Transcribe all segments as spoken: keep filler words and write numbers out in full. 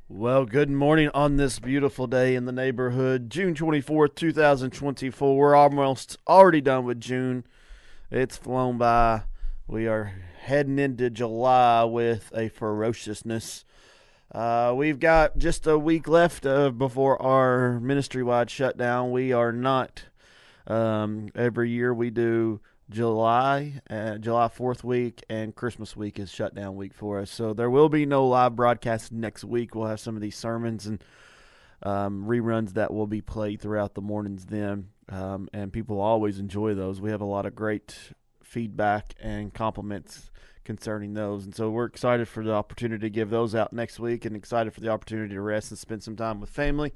Well, good morning on this beautiful day in the neighborhood. June twenty-fourth, twenty twenty-four. We're almost already done with June. It's flown by. We are heading into July with a ferociousness. Uh, we've got just a week left uh, before our ministry-wide shutdown. We are not, um, every year we do July, uh, July fourth week, and Christmas week is shutdown week for us. So there will be no live broadcast next week. We'll have some of these sermons and um, reruns that will be played throughout the mornings then, um, and people always enjoy those. We have a lot of great feedback and compliments concerning those, and so we're excited for the opportunity to give those out next week and excited for the opportunity to rest and spend some time with family.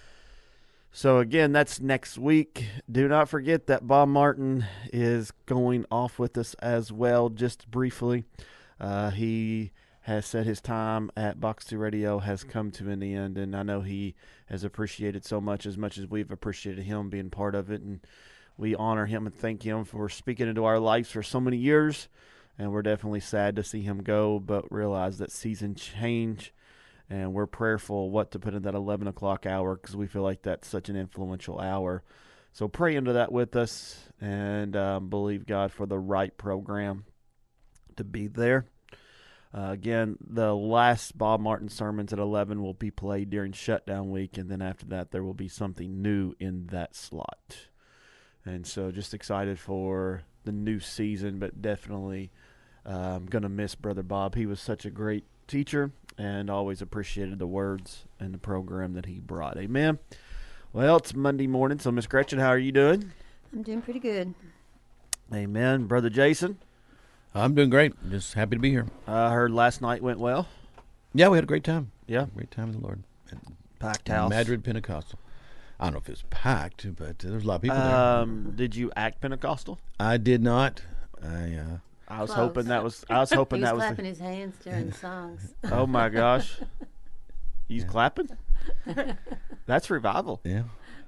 So, again, that's next week. Do not forget that Bob Martin is going off with us as well, just briefly. Uh, he has said his time at Box two Radio has come to an end, and I know he has appreciated so much, as much as we've appreciated him being part of it. And we honor him and thank him for speaking into our lives for so many years. And we're definitely sad to see him go, but realize that season change. And we're prayerful what to put in that eleven o'clock hour because we feel like that's such an influential hour. So pray into that with us and um, believe God for the right program to be there. Uh, again, the last Bob Martin sermons at eleven will be played during shutdown week, and then after that there will be something new in that slot. And so just excited for the new season, but definitely um, going to miss Brother Bob. He was such a great teacher and always appreciated the words and the program that he brought. Amen. Well, it's Monday morning, so Miss Gretchen, how are you doing? I'm doing pretty good. Amen. Brother Jason? I'm doing great. Just happy to be here. I heard last night went well. Yeah, we had a great time. Yeah. Great time in the Lord. Packed house. Madrid Pentecostal. I don't know if it was packed, but there was a lot of people um, there. Did you act Pentecostal? I did not. I uh, I was Close. hoping that was. I was hoping He was that was. clapping The, his hands during the songs. oh my gosh, he's Yeah. clapping. That's revival. yeah.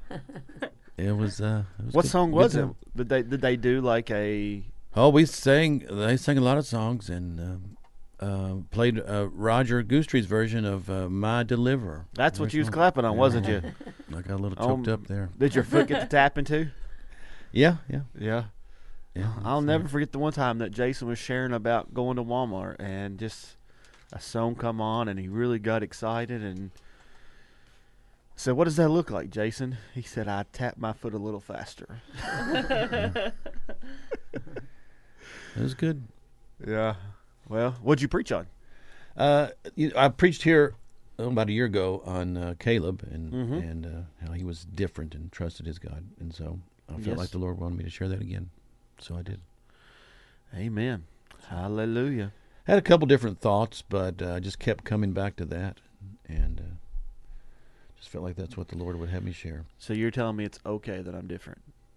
It was. Uh, it was What good, song good was it? time. Did they did they do like a? Oh, we sang. They sang a lot of songs and um, uh, played uh, Roger Goostree's version of uh, "My Deliverer." That's what Very you was song. clapping on, Yeah. wasn't you? I got a little Um, choked up there. Did your foot get to tapping too? Yeah, yeah, Yeah. yeah. I'll it's, never uh, forget the one time that Jason was sharing about going to Walmart and just a song come on and he really got excited and said, "What does that look like, Jason?" He said, "I tapped my foot a little faster." It was good. Yeah. Well, what'd you preach on? Uh, you know, I preached here oh, about a year ago on uh, Caleb and Mhm. and uh, how he was different and trusted his God, and so I felt Yes. like the Lord wanted me to share that again, so I did. Amen. Hallelujah. Had a couple different thoughts, but I uh, just kept coming back to that, and uh, just felt like that's what the Lord would have me share, So you're telling me it's okay that I'm different?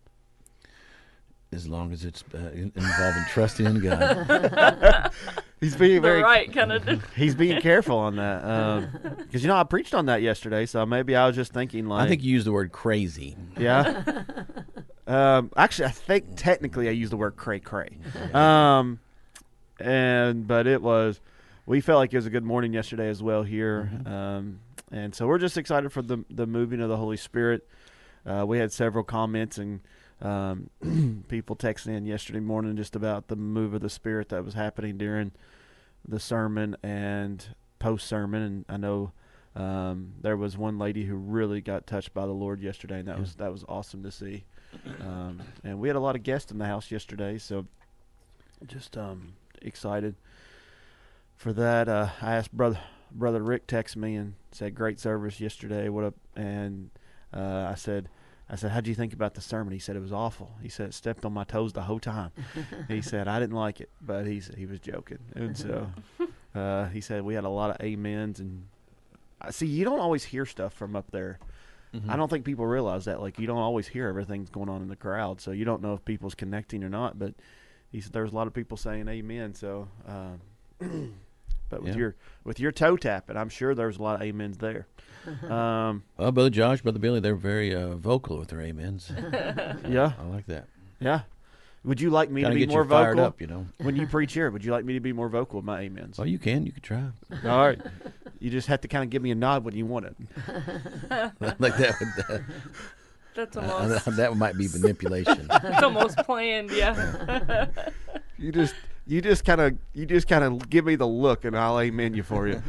as long as it's uh, in- involving trusting in God. He's being very the right kind of. he's being careful on that because you know I preached on that yesterday, so maybe I was just thinking like I think you used the word crazy. yeah. um, actually, I think technically I used the word cray cray, um, and but it was we felt like it was a good morning yesterday as well here, Mhm. um, and so we're just excited for the the moving of the Holy Spirit. Uh, we had several comments and um, people texting in yesterday morning just about the move of the Spirit that was happening during the sermon and post sermon. And I know um, there was one lady who really got touched by the Lord yesterday, and that Yeah. was that was awesome to see. Um, and we had a lot of guests in the house yesterday, so just um, excited for that. Uh, I asked brother brother Rick text me and said great service yesterday. What up? And uh, I said. I said, "How'd you think about the sermon?" He said, "It was awful." He said, "It stepped on my toes the whole time." He said, "I didn't like it," but he's he was joking. And so uh, he said, "We had a lot of amens." And I see, you don't always hear stuff from up there. Mhm. I don't think people realize that. Like, you don't always hear everything's going on in the crowd, so you don't know if people's connecting or not. But he said there's a lot of people saying amen. So, um, but with Yeah. your with your toe tapping, I'm sure there's a lot of amens there. Um, Well, Brother Josh, Brother Billy, they're very uh, vocal with their amens. yeah. I like that. Yeah. Would you like me to Kind of be get more you fired vocal up, you know. when you preach here? Would you like me to be more vocal with my amens? Well, you can. You can try. All right. You just have to kind of give me a nod when you want it. Like that. Would, That's uh, almost that might be manipulation. it's almost planned, yeah. You just you just kind of you just kind of give me the look, and I'll amen you for you.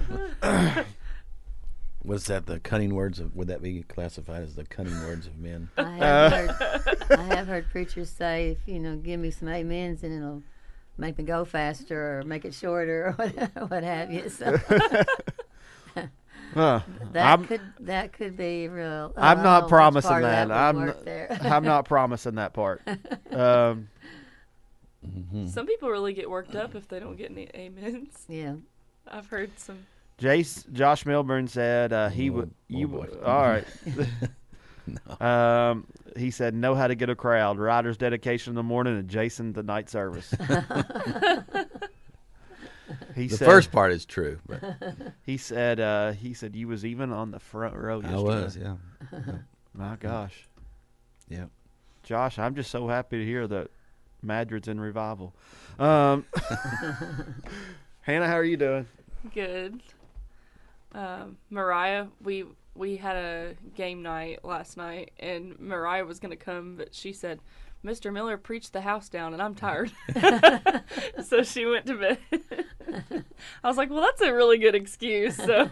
Was that the cunning words of? Would that be classified as the cunning words of men? I have, heard, I have heard preachers say, if you know, give me some amens and it'll make me go faster or make it shorter or what, what have you. So Uh, that I'm could that could be real. oh, I'm I not don't know which promising part of that. would I'm work there. I'm not promising that part. Um, Mm-hmm. Some people really get worked up if they don't get any amens. Yeah. I've heard some. Jace Josh Milburn said uh, he Oh, would oh you boy. would all right. Um, he said know how to get a crowd. Ryder's dedication in the morning and Jason the night service. He The said, first part is true, but He said uh, he said you was even on the front row yesterday. I was, yeah, My gosh, yeah. Josh, I'm just so happy to hear that Madrid's in revival. Um, Hannah, how are you doing? Good. Um, Mariah, we we had a game night last night, and Mariah was going to come, but she said, Mister Miller preached the house down, and I'm tired. So she went to bed. I was like, well, that's a really good excuse. So,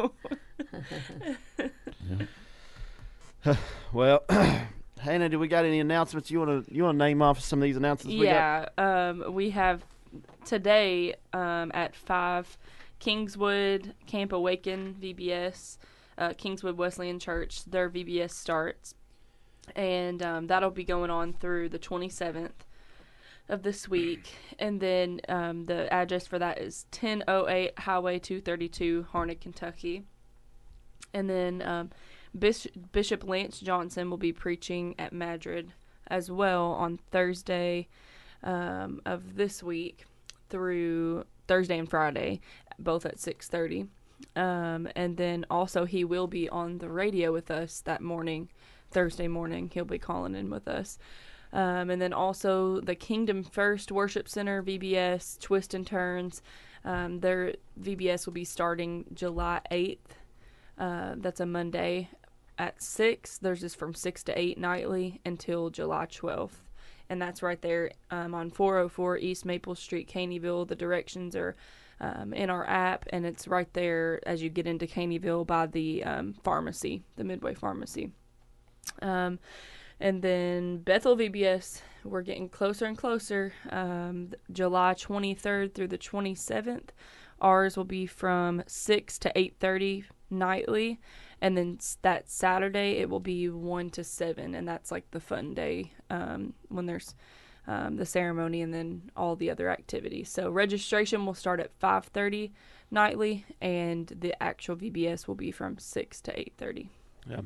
Well, Hannah, do we got any announcements you want to you want to name off some of these announcements? We got? yeah, um, we have today um, at five, Kingswood Camp Awaken V B S, uh, Kingswood Wesleyan Church. Their V B S starts, and um, that'll be going on through the twenty-seventh of this week. And then um, the address for that is ten oh eight Highway two thirty-two, Harnett, Kentucky. And then um, Bishop, Bishop Lance Johnson will be preaching at Madrid as well on Thursday um, of this week through Thursday and Friday, both at six thirty. Um, and then also he will be on the radio with us that morning, Thursday morning. He'll be calling in with us. Um, and then also the Kingdom First Worship Center, V B S, Twist and Turns. Um, their V B S will be starting July eighth. Uh, that's a Monday at six. Theirs is from six to eight nightly until July twelfth. And that's right there um, on four oh four East Maple Street, Caneyville. The directions are um, in our app, and it's right there as you get into Caneyville by the um, pharmacy, the Midway Pharmacy. Um, and then Bethel V B S, we're getting closer and closer. Um, July twenty-third through the twenty-seventh. Ours will be from six to eight thirty nightly, and then that Saturday it will be one to seven, and that's like the fun day um, when there's um, the ceremony and then all the other activities. So registration will start at five thirty nightly, and the actual V B S will be from six to eight thirty. Yeah.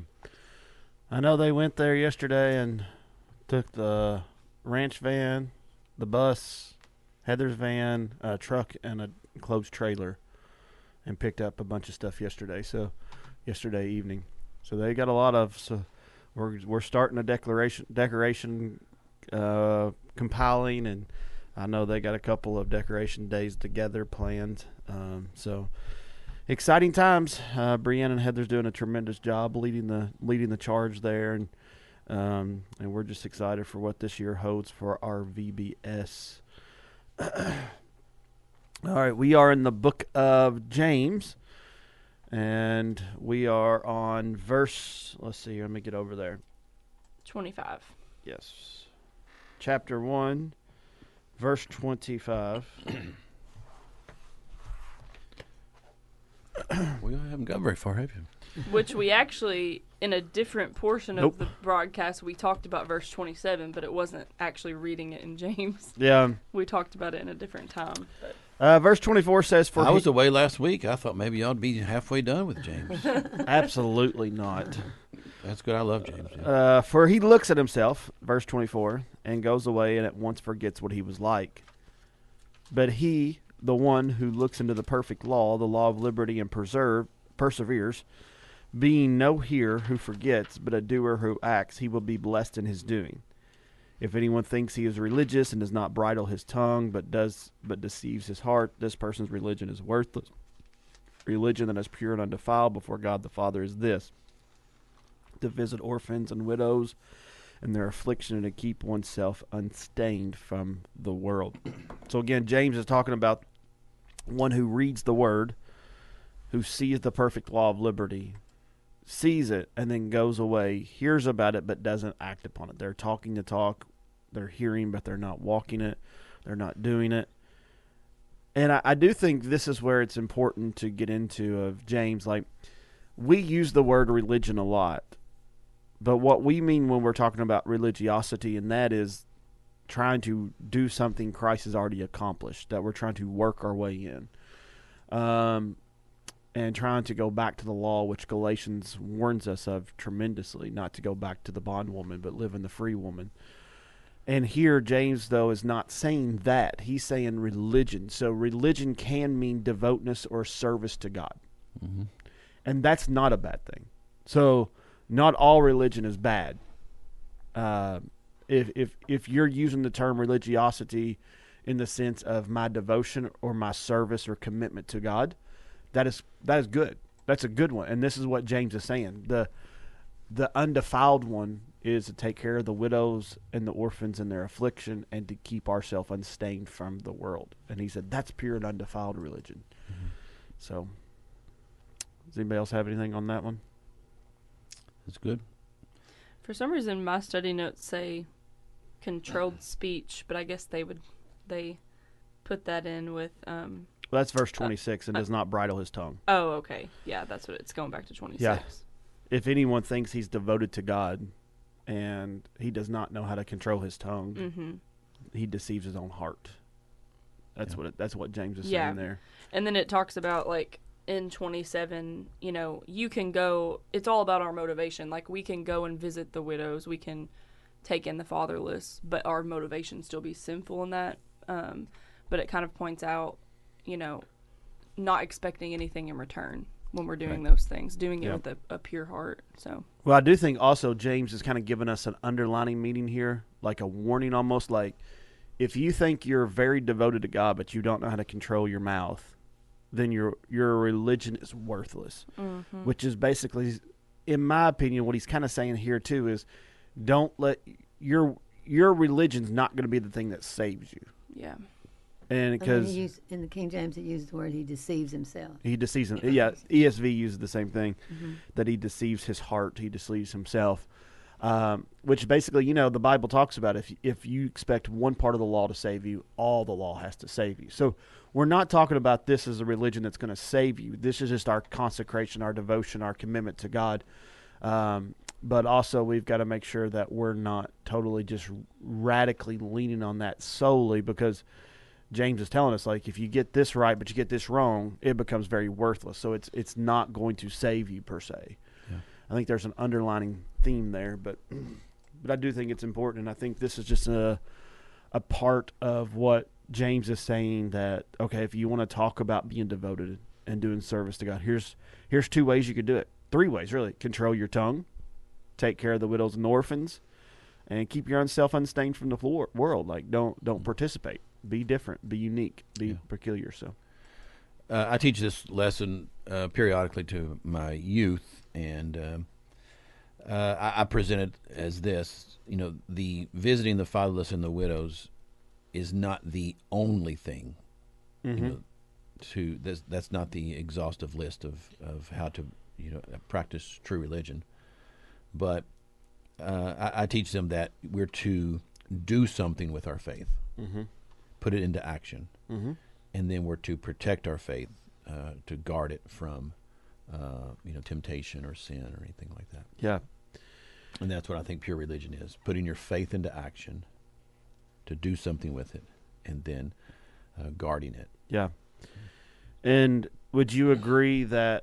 I know they went there yesterday and took the ranch van, the bus, Heather's van, a truck, and a closed trailer, and picked up a bunch of stuff yesterday. So, yesterday evening. So they got a lot of. So we're we're starting a declaration decoration uh, compiling, and I know they got a couple of decoration days together planned. Um, so. Exciting times. Uh, Brianna and Heather's doing a tremendous job leading the leading the charge there, and um, and we're just excited for what this year holds for our V B S. All right, we are in the book of James, and we are on verse. Let's see. Let me get over there. twenty-five. Yes, chapter one, verse twenty-five. We haven't got very far, have you? Which we actually, in a different portion Nope. of the broadcast, we talked about verse twenty-seven, but it wasn't actually reading it in James. Yeah. We talked about it in a different time. But Uh, verse twenty-four says, "For I he-" was away last week. I thought maybe y'all'd be halfway done with James. absolutely not." That's good. I love James. Yeah. Uh, for he looks at himself, verse twenty-four, and goes away and at once forgets what he was like. But he, the one who looks into the perfect law, the law of liberty, and preserve, perseveres, being no hearer who forgets, but a doer who acts, he will be blessed in his doing. If anyone thinks he is religious and does not bridle his tongue, but does but deceives his heart, this person's religion is worthless. Religion that is pure and undefiled before God the Father is this: to visit orphans and widows in their affliction and to keep oneself unstained from the world. So again, James is talking about one who reads the word, who sees the perfect law of liberty, sees it, and then goes away, hears about it, but doesn't act upon it. They're talking the talk, they're hearing, but they're not walking it, they're not doing it. And I, I do think this is where it's important to get into of James. Like, we use the word religion a lot, but what we mean when we're talking about religiosity, and that is trying to do something Christ has already accomplished, that we're trying to work our way in. Um, and trying to go back to the law, which Galatians warns us of tremendously, not to go back to the bondwoman, but live in the free woman. And here, James, though, is not saying that. He's saying religion. So religion can mean devoteness or service to God. Mm-hmm. And that's not a bad thing. So not all religion is bad. Uh, if, if, if you're using the term religiosity in the sense of my devotion or my service or commitment to God, that is that is good. That's a good one. And this is what James is saying. The the undefiled one is to take care of the widows and the orphans in their affliction and to keep ourselves unstained from the world. And he said that's pure and undefiled religion. Mm-hmm. So does anybody else have anything on that one? That's good. For some reason, my study notes say controlled speech, but I guess they would they put that in with um Well, that's verse twenty-six, and uh, does not bridle his tongue. oh, okay. Yeah, that's what it's going back to twenty-six. Yeah. If anyone thinks he's devoted to God and he does not know how to control his tongue, Mm-hmm. he deceives his own heart. That's Yeah. what it, that's what James is Yeah. saying there. And then it talks about, like, in twenty-seven, you know, you can go, it's all about our motivation. Like, we can go and visit the widows, we can take in the fatherless, but our motivation still be sinful in that. Um, but it kind of points out, you know, not expecting anything in return when we're doing Right. those things, doing it Yeah. with a, a pure heart. So, Well, I do think also James is kind of giving us an underlining meaning here, like a warning almost, like if you think you're very devoted to God but you don't know how to control your mouth, then your your religion is worthless. mm-hmm. Which is basically, in my opinion, what he's kind of saying here too is don't let your your religion's not going to be the thing that saves you. yeah. And And then because he used, in the King James, it used the word he deceives himself. he deceives him. Yeah, E S V uses the same thing, Mm-hmm. that he deceives his heart, he deceives himself. Um, which basically, you know, the Bible talks about if if you expect one part of the law to save you, all the law has to save you. So we're not talking about this as a religion that's going to save you. This is just our consecration, our devotion, our commitment to God. Um, but also we've got to make sure that we're not totally just radically leaning on that solely, because James is telling us, like, if you get this right but you get this wrong, it becomes very worthless. So it's it's not going to save you per se. Yeah. I think there's an underlining theme there, but but I do think it's important, and I think this is just a a part of what James is saying, that okay, if you want to talk about being devoted and doing service to God, here's here's two ways you could do it. Three ways, really. Control your tongue, take care of the widows and orphans, and keep your own self unstained from the floor, world. Like, don't don't participate. Be different. Be unique. Be Yeah. peculiar. So, Uh, I teach this lesson uh, periodically to my youth, and um uh, I, I present it as this: you know, the visiting the fatherless and the widows is not the only thing. mm-hmm. You know, to that's that's not the exhaustive list of, of how to you know practice true religion, but uh, I, I teach them that we're to do something with our faith, Mm-hmm. put it into action, Mm-hmm. and then we're to protect our faith, uh, to guard it from uh, you know temptation or sin or anything like that. Yeah. And that's what I think pure religion is: putting your faith into action, to do something with it, and then uh, guarding it. Yeah. And would you agree that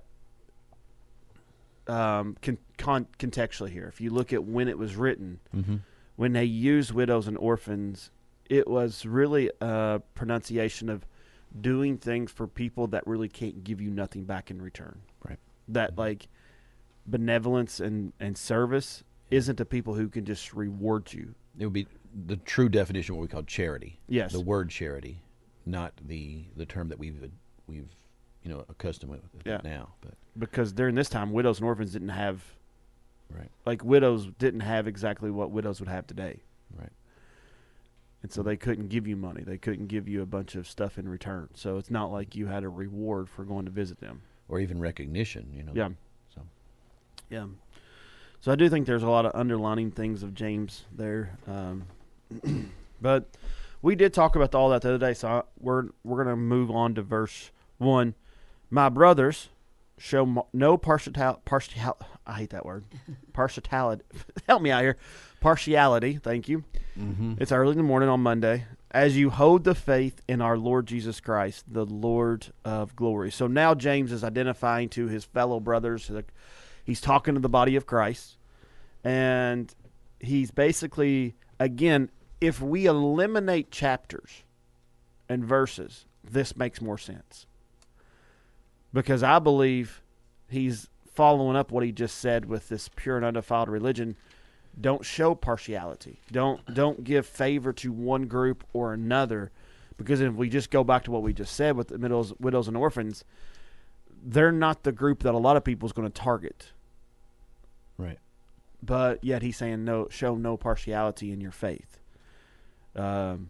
um, con- con- contextually here, if you look at when it was written, Mm-hmm. when they used widows and orphans, it was really a pronunciation of doing things for people that really can't give you nothing back in return. Right. That, like, benevolence and, and service isn't to people who can just reward you. It would be the true definition of what we call charity. Yes. The word charity, not the the term that we've we've you know accustomed with it Yeah. now. But Because during this time, widows and orphans didn't have, right, like widows didn't have exactly what widows would have today. right. And so they couldn't give you money. They couldn't give you a bunch of stuff in return. So it's not like you had a reward for going to visit them. Or even recognition, you know. Yeah. So Yeah. So I do think there's a lot of underlining things of James there. Um, but we did talk about all that the other day. So I, we're, we're going to move on to verse one. My brothers, show mo- no partial, partial, I hate that word, partiality, help me out here, partiality, thank you. mm-hmm. It's early in the morning on Monday, as you hold the faith in our Lord Jesus Christ, the Lord of glory. So now James is identifying to his fellow brothers, he's talking to the body of Christ, and he's basically, again, if we eliminate chapters and verses, this makes more sense. Because I believe he's following up what he just said with this pure and undefiled religion. Don't show partiality. Don't don't give favor to one group or another. Because if we just go back to what we just said with the widows, widows and orphans, they're not the group that a lot of people is going to target. Right. But yet he's saying no, show no partiality in your faith. Um,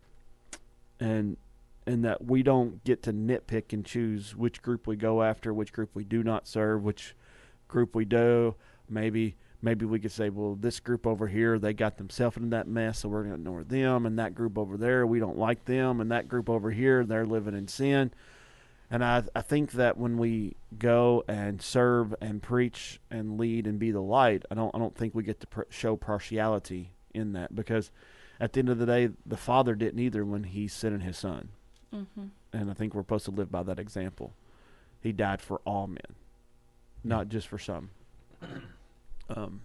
and and that we don't get to nitpick and choose which group we go after, which group we do not serve, which group we do. Maybe maybe we could say, well, this group over here, they got themselves into that mess, so we're going to ignore them. And that group over there, we don't like them. And that group over here, they're living in sin. And I I think that when we go and serve and preach and lead and be the light, I don't I don't think we get to pr- show partiality in that, because at the end of the day, the Father didn't either when He sent His Son. Mm-hmm. And I think we're supposed to live by that example. He died for all men, not just for some. Um,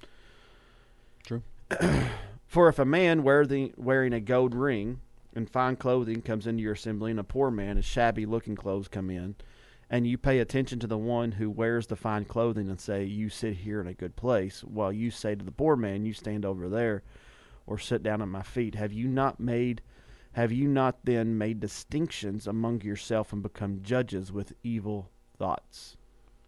True. For if a man wear the, wearing a gold ring and fine clothing comes into your assembly, and a poor man in shabby looking clothes come in, and you pay attention to the one who wears the fine clothing and say, you sit here in a good place, while you say to the poor man, you stand over there, or sit down at my feet, have you not made Have you not then made distinctions among yourself and become judges with evil thoughts?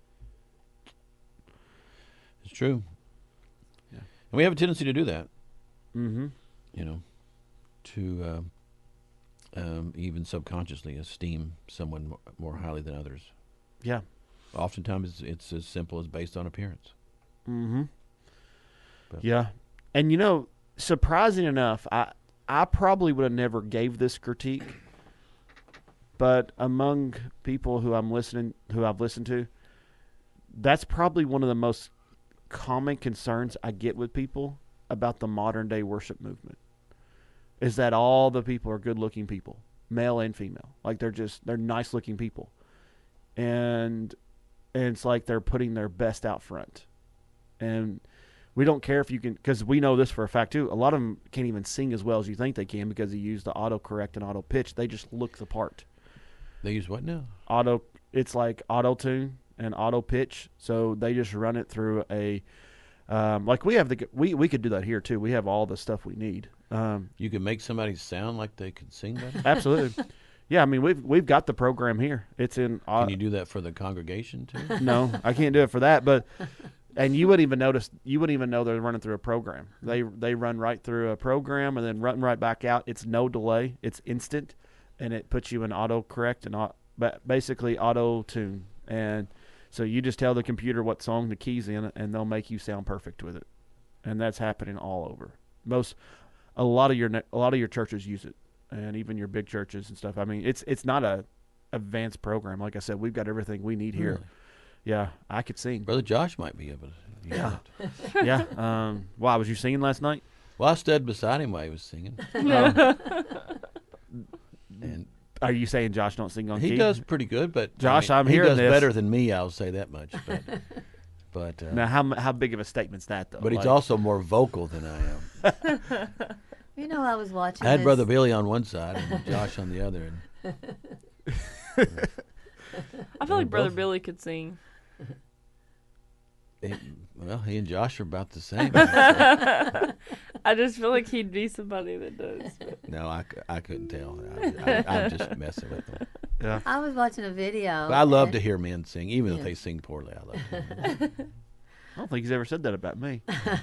It's true. Yeah. And we have a tendency to do that, Mm-hmm. you know, to uh, um, even subconsciously esteem someone mo- more highly than others. Yeah. Oftentimes it's, it's as simple as based on appearance. Mm-hmm. But- Yeah. And, you know, surprising enough, I, I probably would have never gave this critique, but among people who I'm listening, who I've listened to, that's probably one of the most common concerns I get with people about the modern day worship movement, is that all the people are good looking people, male and female. Like they're just, they're nice looking people. And, and it's like they're putting their best out front. And we don't care if you can, because we know this for a fact too. A lot of them can't even sing as well as you think they can because they use the auto-correct and auto-pitch. They just look the part. They use what now? Auto, it's like auto-tune and auto-pitch. So they just run it through a, um, like we have the, we, we could do that here too. We have all the stuff we need. Um, You can make somebody sound like they could sing better? absolutely. Yeah, I mean, we've we've got the program here. It's in. Uh, Can you do that for the congregation too? no, I can't do it for that. But and you wouldn't even notice. You wouldn't even know they're running through a program. They they run right through a program and then run right back out. It's no delay. It's instant, and it puts you in auto correct and au- but basically auto tune. And so you just tell the computer what song the key's in, and they'll make you sound perfect with it. And that's happening all over. Most a lot of your ne- a lot of your churches use it. And even your big churches and stuff. I mean, it's it's not a advanced program. Like I said, we've got everything we need here. Really? Yeah, I could sing. Brother Josh might be able to use Yeah. it. Yeah. Um, why was you singing last night? Well, I stood beside him while he was singing. Uh, And are you saying Josh don't sing on he key? does pretty good, but I Josh, mean, I'm he hearing does this. better than me. I'll say that much. But but uh, Now, how m- how big of a statement's that though? but he's Like- also more vocal than I am. You know, I was watching. I had this, Brother Billy on one side and Josh on the other. And I feel like Brother both- Billy could sing. he, well, he and Josh are about the same. I I just feel like he'd be somebody that does. But. No, I, c- I couldn't tell. I, I, I'm just messing with them. Yeah. I was watching a video. But I love and- to hear men sing, even Yeah. if they sing poorly. I love it. I don't think he's ever said that about me.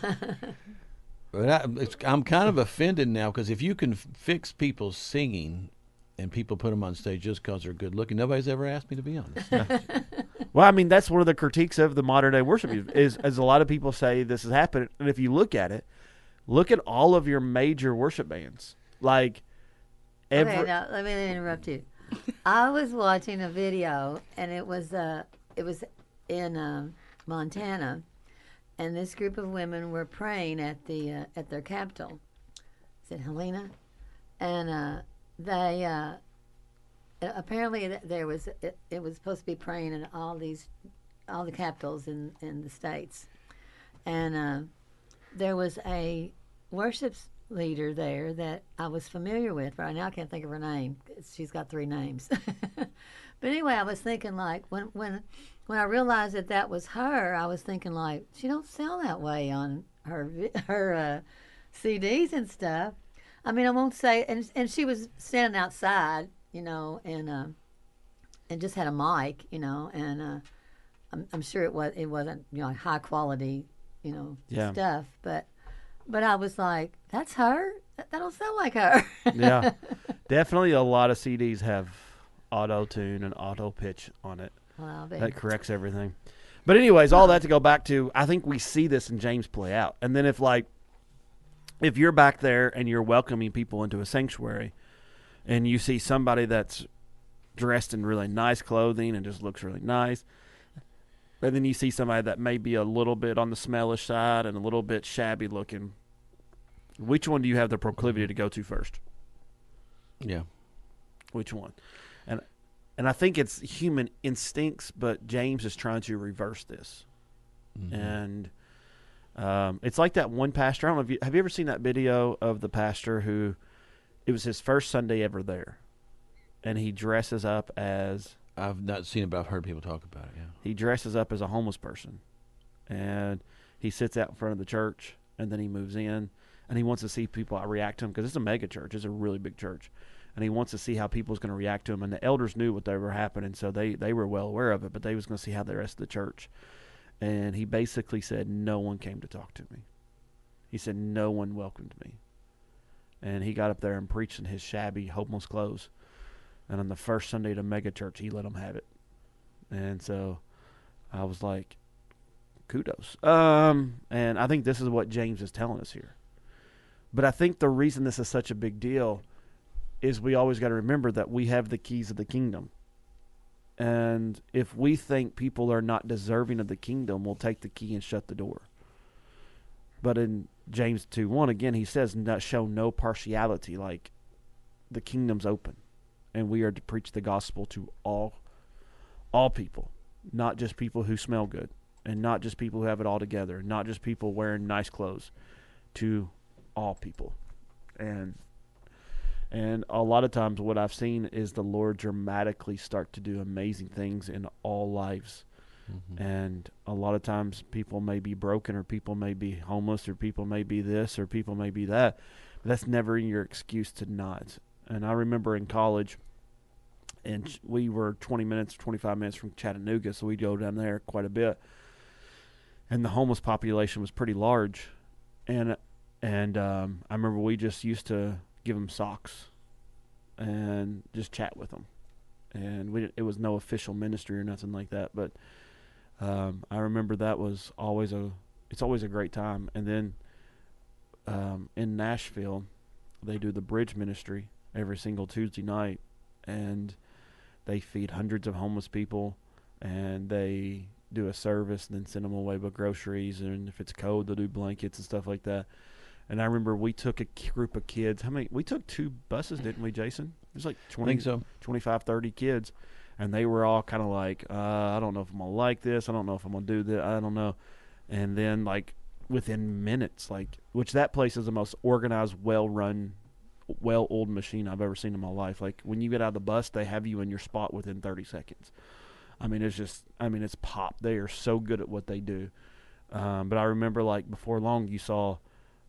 But I, it's, I'm kind of offended now because if you can f- fix people singing and people put them on stage just because they're good looking, nobody's ever asked me to be on this. Well, I mean, that's one of the critiques of the modern day worship music is, as a lot of people say this has happened. And if you look at it, look at all of your major worship bands. Like, every, Okay, now let me interrupt you. I was watching a video, and it was uh, it was in uh, Montana, and this group of women were praying at the uh, at their capital. Is it Helena? And uh, they uh, apparently th- there was it, it was supposed to be praying in all these all the capitals in in the states, and uh, there was a worship s- leader there that I was familiar with. Right now, I can't think of her name. She's got three names. But anyway, I was thinking like when when when I realized that that was her, I was thinking like she don't sound that way on her vi- her uh, C Ds and stuff. I mean, I won't say, and and she was standing outside, you know, and uh, and just had a mic, you know, and uh, I'm I'm sure it was it wasn't you know high quality, you know, Yeah. stuff, but but I was like, that's her. That, that don't sound like her. yeah, definitely a lot of C Ds have auto tune and auto pitch on it. Well, I'll be. That corrects everything. But anyways, all that to go back to, I think we see this in James play out. And then if like, if you're back there and you're welcoming people into a sanctuary and you see somebody that's dressed in really nice clothing and just looks really nice, and then you see somebody that may be a little bit on the smellish side and a little bit shabby looking, which one do you have the proclivity to go to first? Yeah. Which one? And and I think it's human instincts, but James is trying to reverse this. Mhm. And um, it's like that one pastor. I don't know if you have you ever seen that video of the pastor who it was his first Sunday ever there, and he dresses up as I've not seen it, but I've heard people talk about it. Yeah. he dresses up as a homeless person, and he sits out in front of the church, and then he moves in, and he wants to see people react to him because it's a mega church, it's a really big church, and he wants to see how people's going to react to him. And the elders knew what they were happening, so they they were well aware of it, but they was going to see how the rest of the church. And he basically said, no one came to talk to me. He said, no one welcomed me. And he got up there and preached in his shabby, homeless clothes. And on the first Sunday at a mega church, he let them have it. And so I was like, kudos. Um, and I think this is what James is telling us here. But I think the reason this is such a big deal is we always got to remember that we have the keys of the kingdom. And if we think people are not deserving of the kingdom, we'll take the key and shut the door. But in James two one, again, he says, not show no partiality. Like, the kingdom's open. And we are to preach the gospel to all all people. Not just people who smell good. And not just people who have it all together. Not just people wearing nice clothes. To all people. And And a lot of times what I've seen is the Lord dramatically start to do amazing things in all lives. Mhm. And a lot of times people may be broken, or people may be homeless, or people may be this, or people may be that. But that's never your excuse to not. And I remember in college, and ch- we were twenty minutes, twenty-five minutes from Chattanooga, so we'd go down there quite a bit. And the homeless population was pretty large. And and um, I remember we just used to give them socks and just chat with them. And we it was no official ministry or nothing like that, but um, I remember that was always a it's always a great time. And then um, in Nashville, they do the Bridge Ministry every single Tuesday night, and they feed hundreds of homeless people, and they do a service and then send them away with groceries, and if it's cold, they'll do blankets and stuff like that. And I remember we took a group of kids. How many? We took two buses, didn't we, Jason? It was like I twenty, think so. twenty-five, thirty kids. And they were all kind of like, uh, I don't know if I'm going to like this. I don't know if I'm going to do that. I don't know. And then, like, within minutes, like, which that place is the most organized, well-run, well-oiled machine I've ever seen in my life. Like, when you get out of the bus, they have you in your spot within thirty seconds. I mean, it's just, I mean, it's pop. They are so good at what they do. Um, but I remember, like, before long, you saw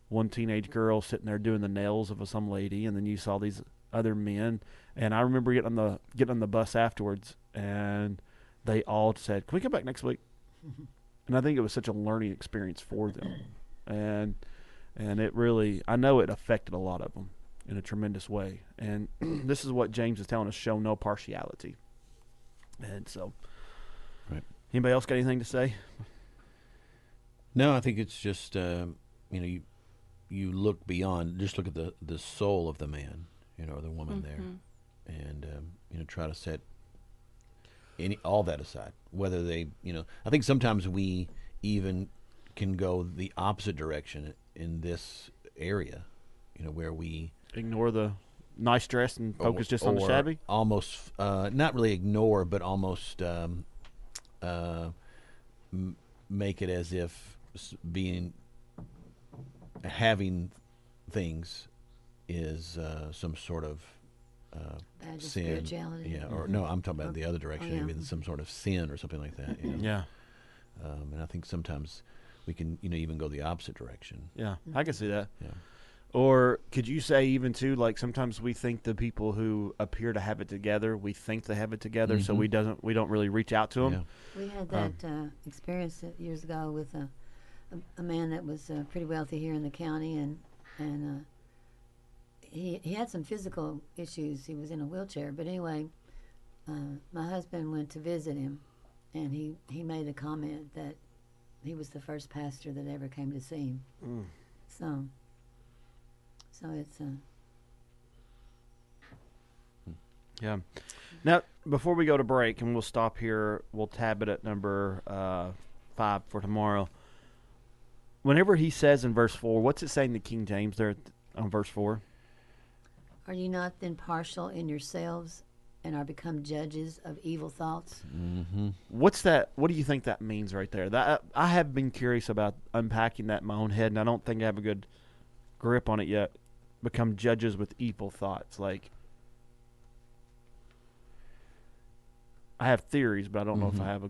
one teenage girl sitting there doing the nails of some lady, and then you saw these other men. And I remember getting on the getting on the bus afterwards, and they all said, "Can we come back next week?" And I think it was such a learning experience for them, and and it really, I know it affected a lot of them in a tremendous way. And this is what James is telling us: show no partiality. And so, Right. Anybody else got anything to say? No, I think it's just uh, you know you you look beyond, just look at the the soul of the man, you know, or the woman there, and um, you know, try to set any all that aside. Whether they, you know, I think sometimes we even can go the opposite direction in this area, you know, where we Ignore the nice dress and focus or- just on the or shabby? almost uh, not really ignore, but almost um, uh, m- make it as if s- being having things is uh, some sort of uh, Badge of sin. spirituality. Yeah, or no, I'm talking about the other direction, yeah. maybe some sort of sin or something like that. You know? Yeah, Um, and I think sometimes we can, you know, even go the opposite direction. yeah, I can see that. Yeah. Or could you say even too, like sometimes we think the people who appear to have it together, we think they have it together, so Mhm. we doesn't we don't really reach out to them. Yeah. We had Um, that uh, experience uh, years ago with a, a, a man that was uh, pretty wealthy here in the county, and and uh, he he had some physical issues. He was in a wheelchair, but anyway, uh, my husband went to visit him, and he he made a comment that he was the first pastor that ever came to see him. Mm. So, so it's uh, Yeah. Now, before we go to break, and we'll stop here, we'll tab it at number uh, five for tomorrow. Whenever he says in verse four, what's it saying in the King James there on verse four? are you not then partial in yourselves, and are become judges of evil thoughts? Mm-hmm. What's that? What do you think that means right there? That I have been curious about unpacking that in my own head, and I don't think I have a good grip on it yet. Become judges with evil thoughts. Like, I have theories, but I don't know if Mhm. I have a.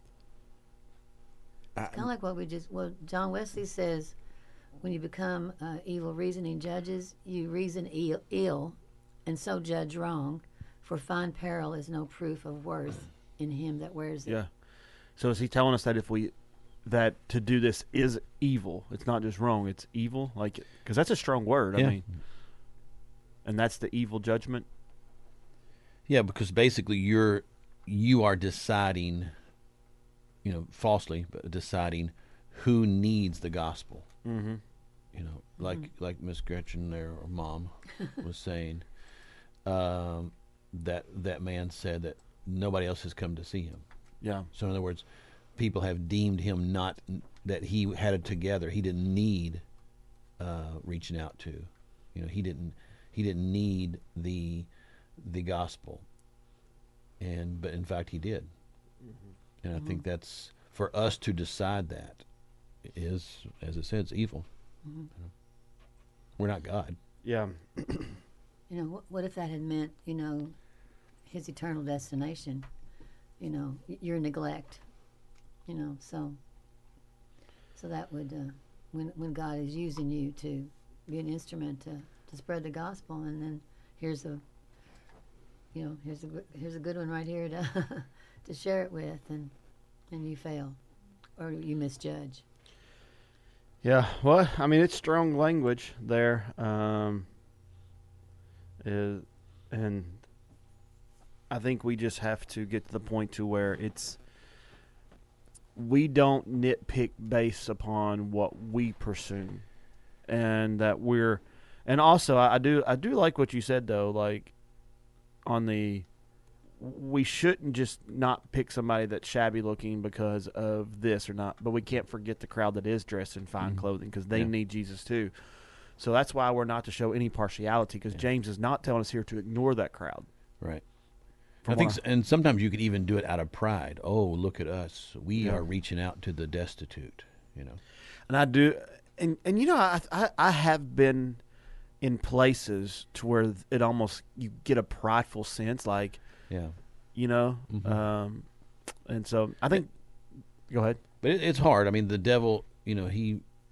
It's kind of like what we just, well, John Wesley says, when you become uh, evil reasoning judges, you reason ill, ill and so judge wrong, for fine peril is no proof of worth in him that wears it. Yeah. So is he telling us that if we, that to do this is evil? It's not just wrong; it's evil. Like, because that's a strong word. Yeah. I mean, and that's the evil judgment. Yeah, because basically you're you are deciding, you know, falsely, but deciding who needs the gospel. Mm-hmm. You know, like like Miss Gretchen there, or Mom, was saying, um, that that man said that nobody else has come to see him. Yeah. So in other words, people have deemed him not, that he had it together. He didn't need uh, reaching out to. You know, he didn't he didn't need the the gospel. And but in fact he did. And I think that's for us to decide that is, as it says, evil. You know, we're not God. Yeah. You know, what, what if that had meant, you know, his eternal destination? You know, y- your neglect. You know, so so that would, uh, when when God is using you to be an instrument to, to spread the gospel, and then here's a, you know, here's a good- here's a good one right here to to share it with, and and you fail, or you misjudge. Yeah, well, I mean, it's strong language there, um, is, and I think we just have to get to the point to where it's we don't nitpick based upon what we pursue, and that we're, and also I, I do I do like what you said though, like on the we shouldn't just not pick somebody that's shabby looking because of this or not, but we can't forget the crowd that is dressed in fine Mhm. clothing because they Yeah. need Jesus too. So that's why we're not to show any partiality, because Yeah. James is not telling us here to ignore that crowd. Right. From I think, what s- and sometimes you could even do it out of pride. Oh, look at us. We Yeah. are reaching out to the destitute, you know. And I do, and and you know, I, I I have been in places to where it almost you get a prideful sense, like Yeah. you know, Mhm. um, and so I think. Go ahead. But it, it's hard. I mean, the devil, you know, he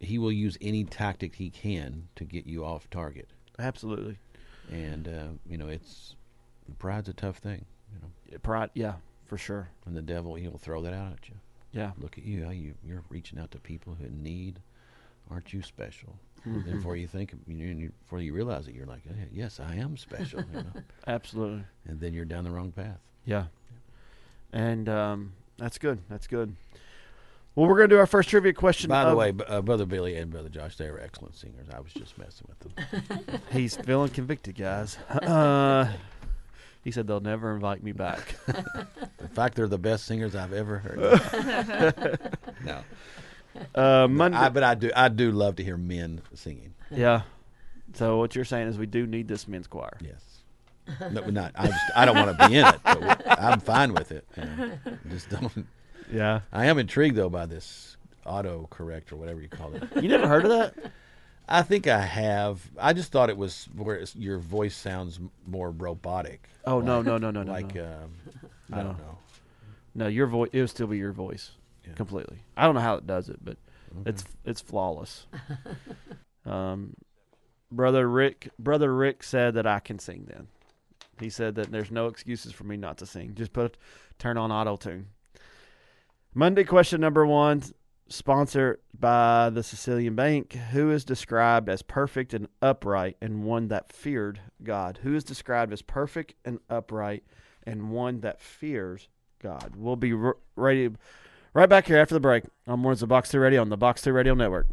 he will use any tactic he can to get you off target. Absolutely. And uh, you know, it's pride's a tough thing. You know, Pride, yeah, for sure. and the devil, he'll throw that out at you. Yeah. Look at you, how you you're reaching out to people who need. Aren't you special? Mhm. And before you think, you, you, before you realize it, you're like, "Eh, yes, I am special. You know? Absolutely. And then you're down the wrong path. Yeah. And um, that's good. That's good. Well, we're going to do our first trivia question. By the of- way, b- uh, Brother Billy and Brother Josh, they were excellent singers. I was just messing with them. He's feeling convicted, guys. Uh, he said they'll never invite me back. In fact, they're the best singers I've ever heard. No, Uh, Monday. I, but I do, I do love to hear men singing. Yeah. So what you're saying is we do need this men's choir. Yes, no, we're not. I just, I don't want to be in it. But we- I'm fine with it. You know. Just don't. Yeah. I am intrigued though by this auto correct or whatever you call it. You never heard of that? I think I have. I just thought it was where it's, your voice sounds m- more robotic. Oh, no, Like- no, no, no, no. Like no. um, I No. don't know. No, your voice. It will still be your voice Yeah. completely. I don't know how it does it, but Okay. it's it's flawless. um, brother Rick, brother Rick said that I can sing. Then he said that there's no excuses for me not to sing. Just put turn on auto tune. Monday question number one, sponsored by the Sicilian Bank. Who is described as perfect and upright and one that feared God? Who is described as perfect and upright and one that fears God? We'll be r- ready right back here after the break on Mornings of Box two Radio on the Box two Radio Network.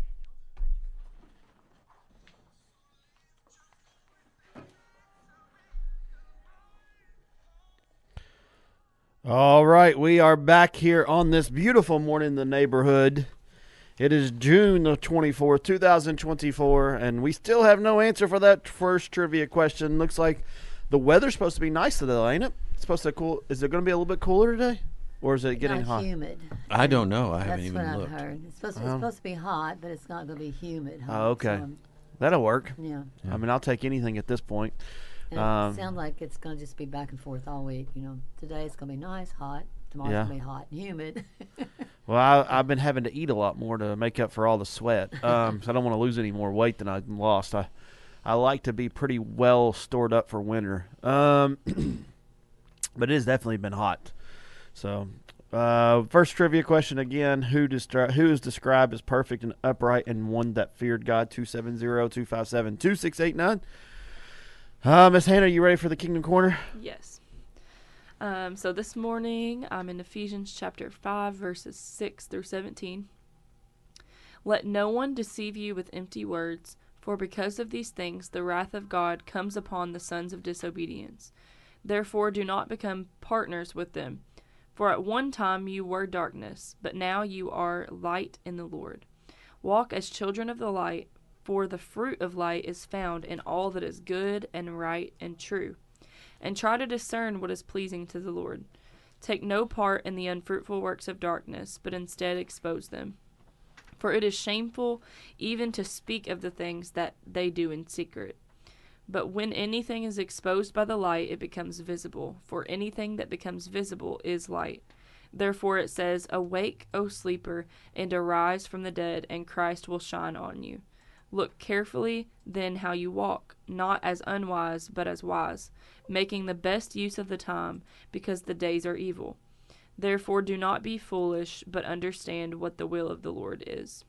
All right, we are back here on this beautiful morning in the neighborhood. It is June the twenty-fourth, two thousand twenty-four, and we still have no answer for that first trivia question. Looks like the weather's supposed to be nice today, ain't it? It's supposed to cool. Is it going to be a little bit cooler today, or is it getting not hot? humid. I don't know. I That's haven't even what I've looked. heard. It's supposed, to, Um, it's supposed to be hot, but it's not going to be humid. Hot, Oh, okay. so, That'll work. yeah. I mean, I'll take anything at this point. And Um, it sounds like it's going to just be back and forth all week. You know, today it's going to be nice, hot. Tomorrow's Yeah. going to be hot and humid. Well, I, I've been having to eat a lot more to make up for all the sweat. Um, so I don't want to lose any more weight than I've lost. I, I like to be pretty well stored up for winter. Um, but it has definitely been hot. So, uh, first trivia question again: Who destri- Who is described as perfect and upright and one that feared God? Two seven zero two five seven two six eight nine. Uh, Miss Hannah, you ready for the Kingdom Corner? Yes. Um, so this morning I'm in Ephesians chapter five, verses six through seventeen. Let no one deceive you with empty words, for because of these things the wrath of God comes upon the sons of disobedience. Therefore do not become partners with them. For at one time you were darkness, but now you are light in the Lord. Walk as children of the light, for the fruit of light is found in all that is good and right and true. And try to discern what is pleasing to the Lord. Take no part in the unfruitful works of darkness, but instead expose them. For it is shameful even to speak of the things that they do in secret. But when anything is exposed by the light, it becomes visible. For anything that becomes visible is light. Therefore it says, Awake, O sleeper, and arise from the dead, and Christ will shine on you. Look carefully then how you walk, not as unwise, but as wise, making the best use of the time, because the days are evil. Therefore do not be foolish, but understand what the will of the Lord is.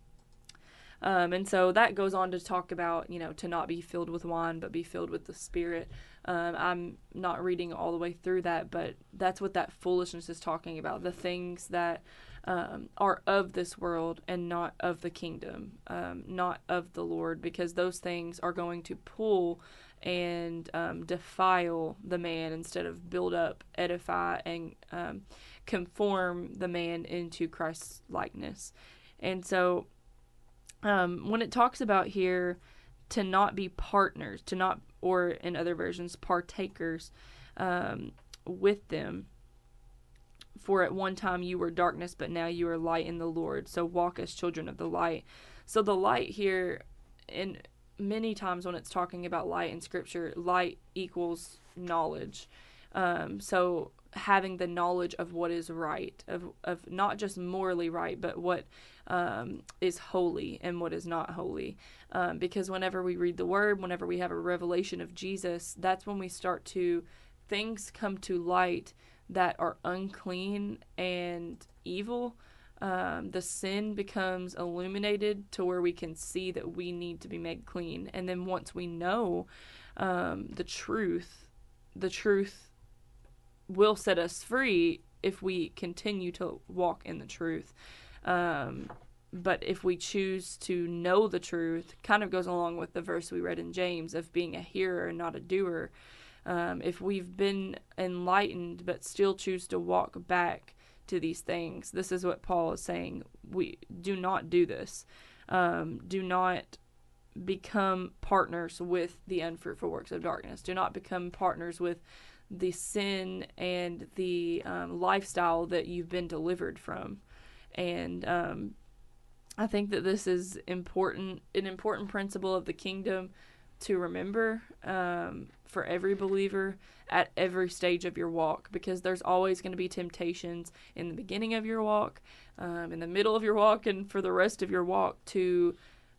Um, and so that goes on to talk about, you know, to not be filled with wine, but be filled with the Spirit. Um, I'm not reading all the way through that, but that's what that foolishness is talking about. The things that um, are of this world and not of the kingdom, um, not of the Lord, because those things are going to pull and um, defile the man instead of build up, edify, and um, conform the man into Christ's likeness. And so um, when it talks about here to not be partners, to not, or in other versions, partakers um, with them, for at one time you were darkness, but now you are light in the Lord. So walk as children of the light. So the light here, in many times when it's talking about light in Scripture, light equals knowledge. Um, so having the knowledge of what is right, of of not just morally right, but what um, is holy and what is not holy. Um, because whenever we read the Word, whenever we have a revelation of Jesus, that's when we start to, things come to light that are unclean and evil. Um, the sin becomes illuminated to where we can see that we need to be made clean. And then once we know um, the truth, the truth will set us free if we continue to walk in the truth. Um, but if we choose to know the truth, kind of goes along with the verse we read in James of being a hearer and not a doer. Um, if we've been enlightened but still choose to walk back to these things, this is what Paul is saying. We do not do this. Um, do not become partners with the unfruitful works of darkness. Do not become partners with the sin and the um, lifestyle that you've been delivered from. And um, I think that this is important, an important principle of the kingdom to remember um, for every believer at every stage of your walk, because there's always going to be temptations in the beginning of your walk, um, in the middle of your walk, and for the rest of your walk to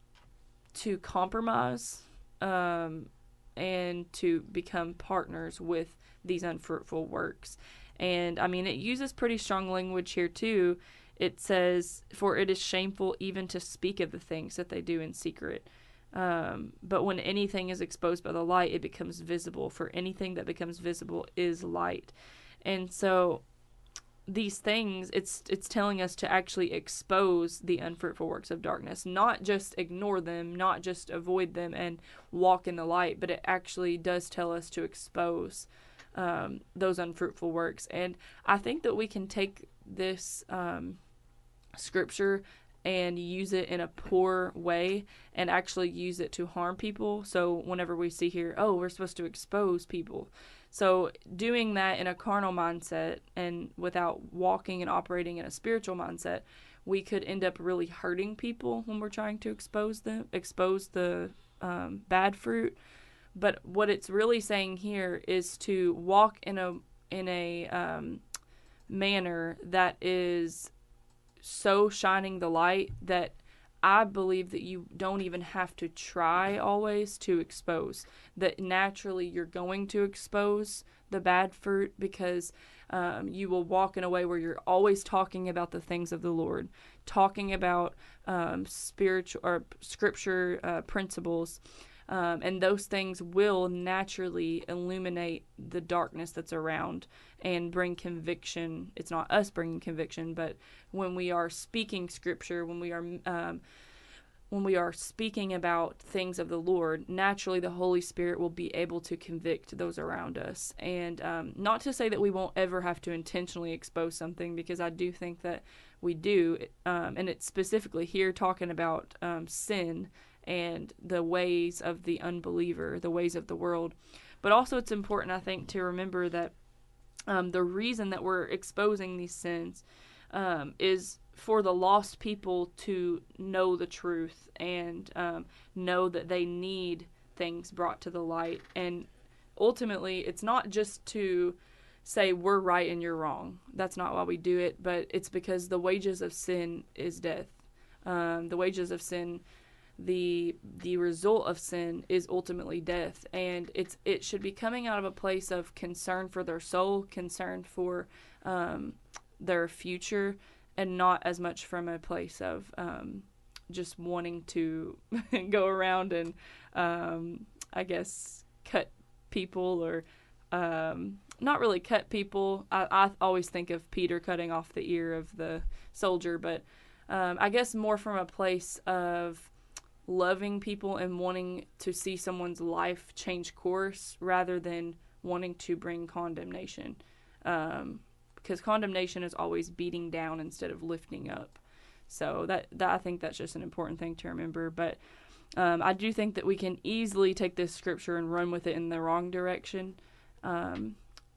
to compromise um, and to become partners with these unfruitful works. And I mean, it uses pretty strong language here too. It says, "For it is shameful even to speak of the things that they do in secret." Um, but when anything is exposed by the light, it becomes visible. For anything that becomes visible is light. And so these things, it's it's telling us to actually expose the unfruitful works of darkness, not just ignore them, not just avoid them and walk in the light, but it actually does tell us to expose um, those unfruitful works. And I think that we can take this um, scripture and use it in a poor way and actually use it to harm people. So whenever we see here, oh, we're supposed to expose people. So doing that in a carnal mindset and without walking and operating in a spiritual mindset, we could end up really hurting people when we're trying to expose them, expose the um, bad fruit. But what it's really saying here is to walk in a in a um, manner that is so shining the light that I believe that you don't even have to try always to expose. That naturally you're going to expose the bad fruit because um, you will walk in a way where you're always talking about the things of the Lord, talking about um, spiritual or scripture uh, principles. Um, and those things will naturally illuminate the darkness that's around and bring conviction. It's not us bringing conviction, but when we are speaking scripture, when we are um, when we are speaking about things of the Lord, naturally the Holy Spirit will be able to convict those around us. And um, not to say that we won't ever have to intentionally expose something, because I do think that we do. Um, and it's specifically here talking about um, sin and the ways of the unbeliever, the ways of the world. But also it's important, I think, to remember that um, the reason that we're exposing these sins um, is for the lost people to know the truth and um, know that they need things brought to the light. And ultimately, it's not just to say we're right and you're wrong. That's not why we do it, but it's because the wages of sin is death. Um, the wages of sin the the result of sin is ultimately death, and it's it should be coming out of a place of concern for their soul, concern for um, their future, and not as much from a place of um, just wanting to go around and um, I guess cut people or um, not really cut people. I, I always think of Peter cutting off the ear of the soldier, but um, I guess more from a place of loving people and wanting to see someone's life change course rather than wanting to bring condemnation. Um, because condemnation is always beating down instead of lifting up. So that, that I think that's just an important thing to remember. But um, I do think that we can easily take this scripture and run with it in the wrong direction. Um,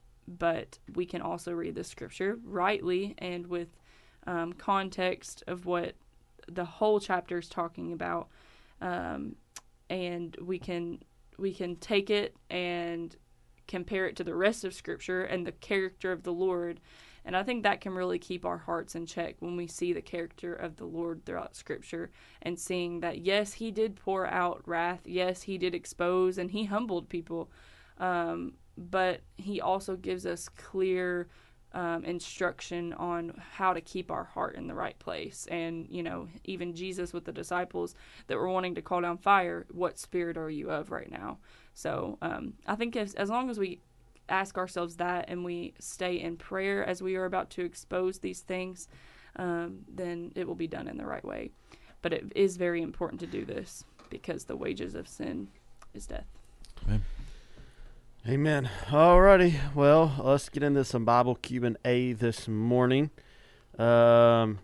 but we can also read the scripture rightly and with um, context of what the whole chapter is talking about. Um, and we can we can take it and compare it to the rest of Scripture and the character of the Lord. And I think that can really keep our hearts in check when we see the character of the Lord throughout Scripture and seeing that, yes, he did pour out wrath. Yes, he did expose and he humbled people. Um, but he also gives us clear um, instruction on how to keep our heart in the right place. And, you know, even Jesus with the disciples that were wanting to call down fire, what spirit are you of right now? So um, I think as, as long as we ask ourselves that and we stay in prayer as we are about to expose these things, um, then it will be done in the right way. But it is very important to do this because the wages of sin is death. Amen. Amen. Alrighty. Well, let's get into some Bible Q and A this morning. Um,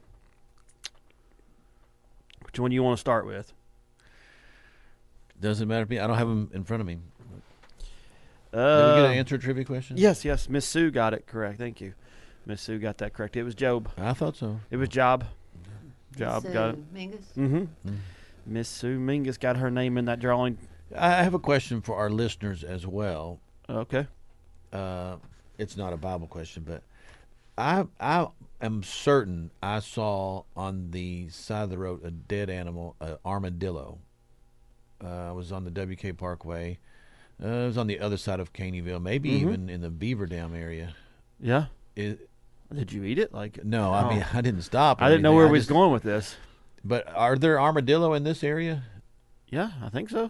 which one do you want to start with? Doesn't matter to me. I don't have them in front of me. Uh, Did we get an answer trivia question? Yes, yes. Miss Sue got it correct. Thank you. Miss Sue got that correct. It was Job. I thought so. It was Job. Job So, got it. Mingus? Mm-hmm. Mm. Miss Sue Mingus got her name in that drawing. I have a question for our listeners as well. Okay. Uh, it's not a Bible question, but I I am certain I saw on the side of the road a dead animal, an armadillo. Uh, I was on the W K Parkway. Uh, it was on the other side of Caneyville, maybe Mhm. even in the Beaver Dam area. Yeah. It, Did you eat it? Like no, I mean Oh. I didn't stop. or I didn't know anything. where I we was just- going with this. But are there armadillo in this area? Yeah, I think so.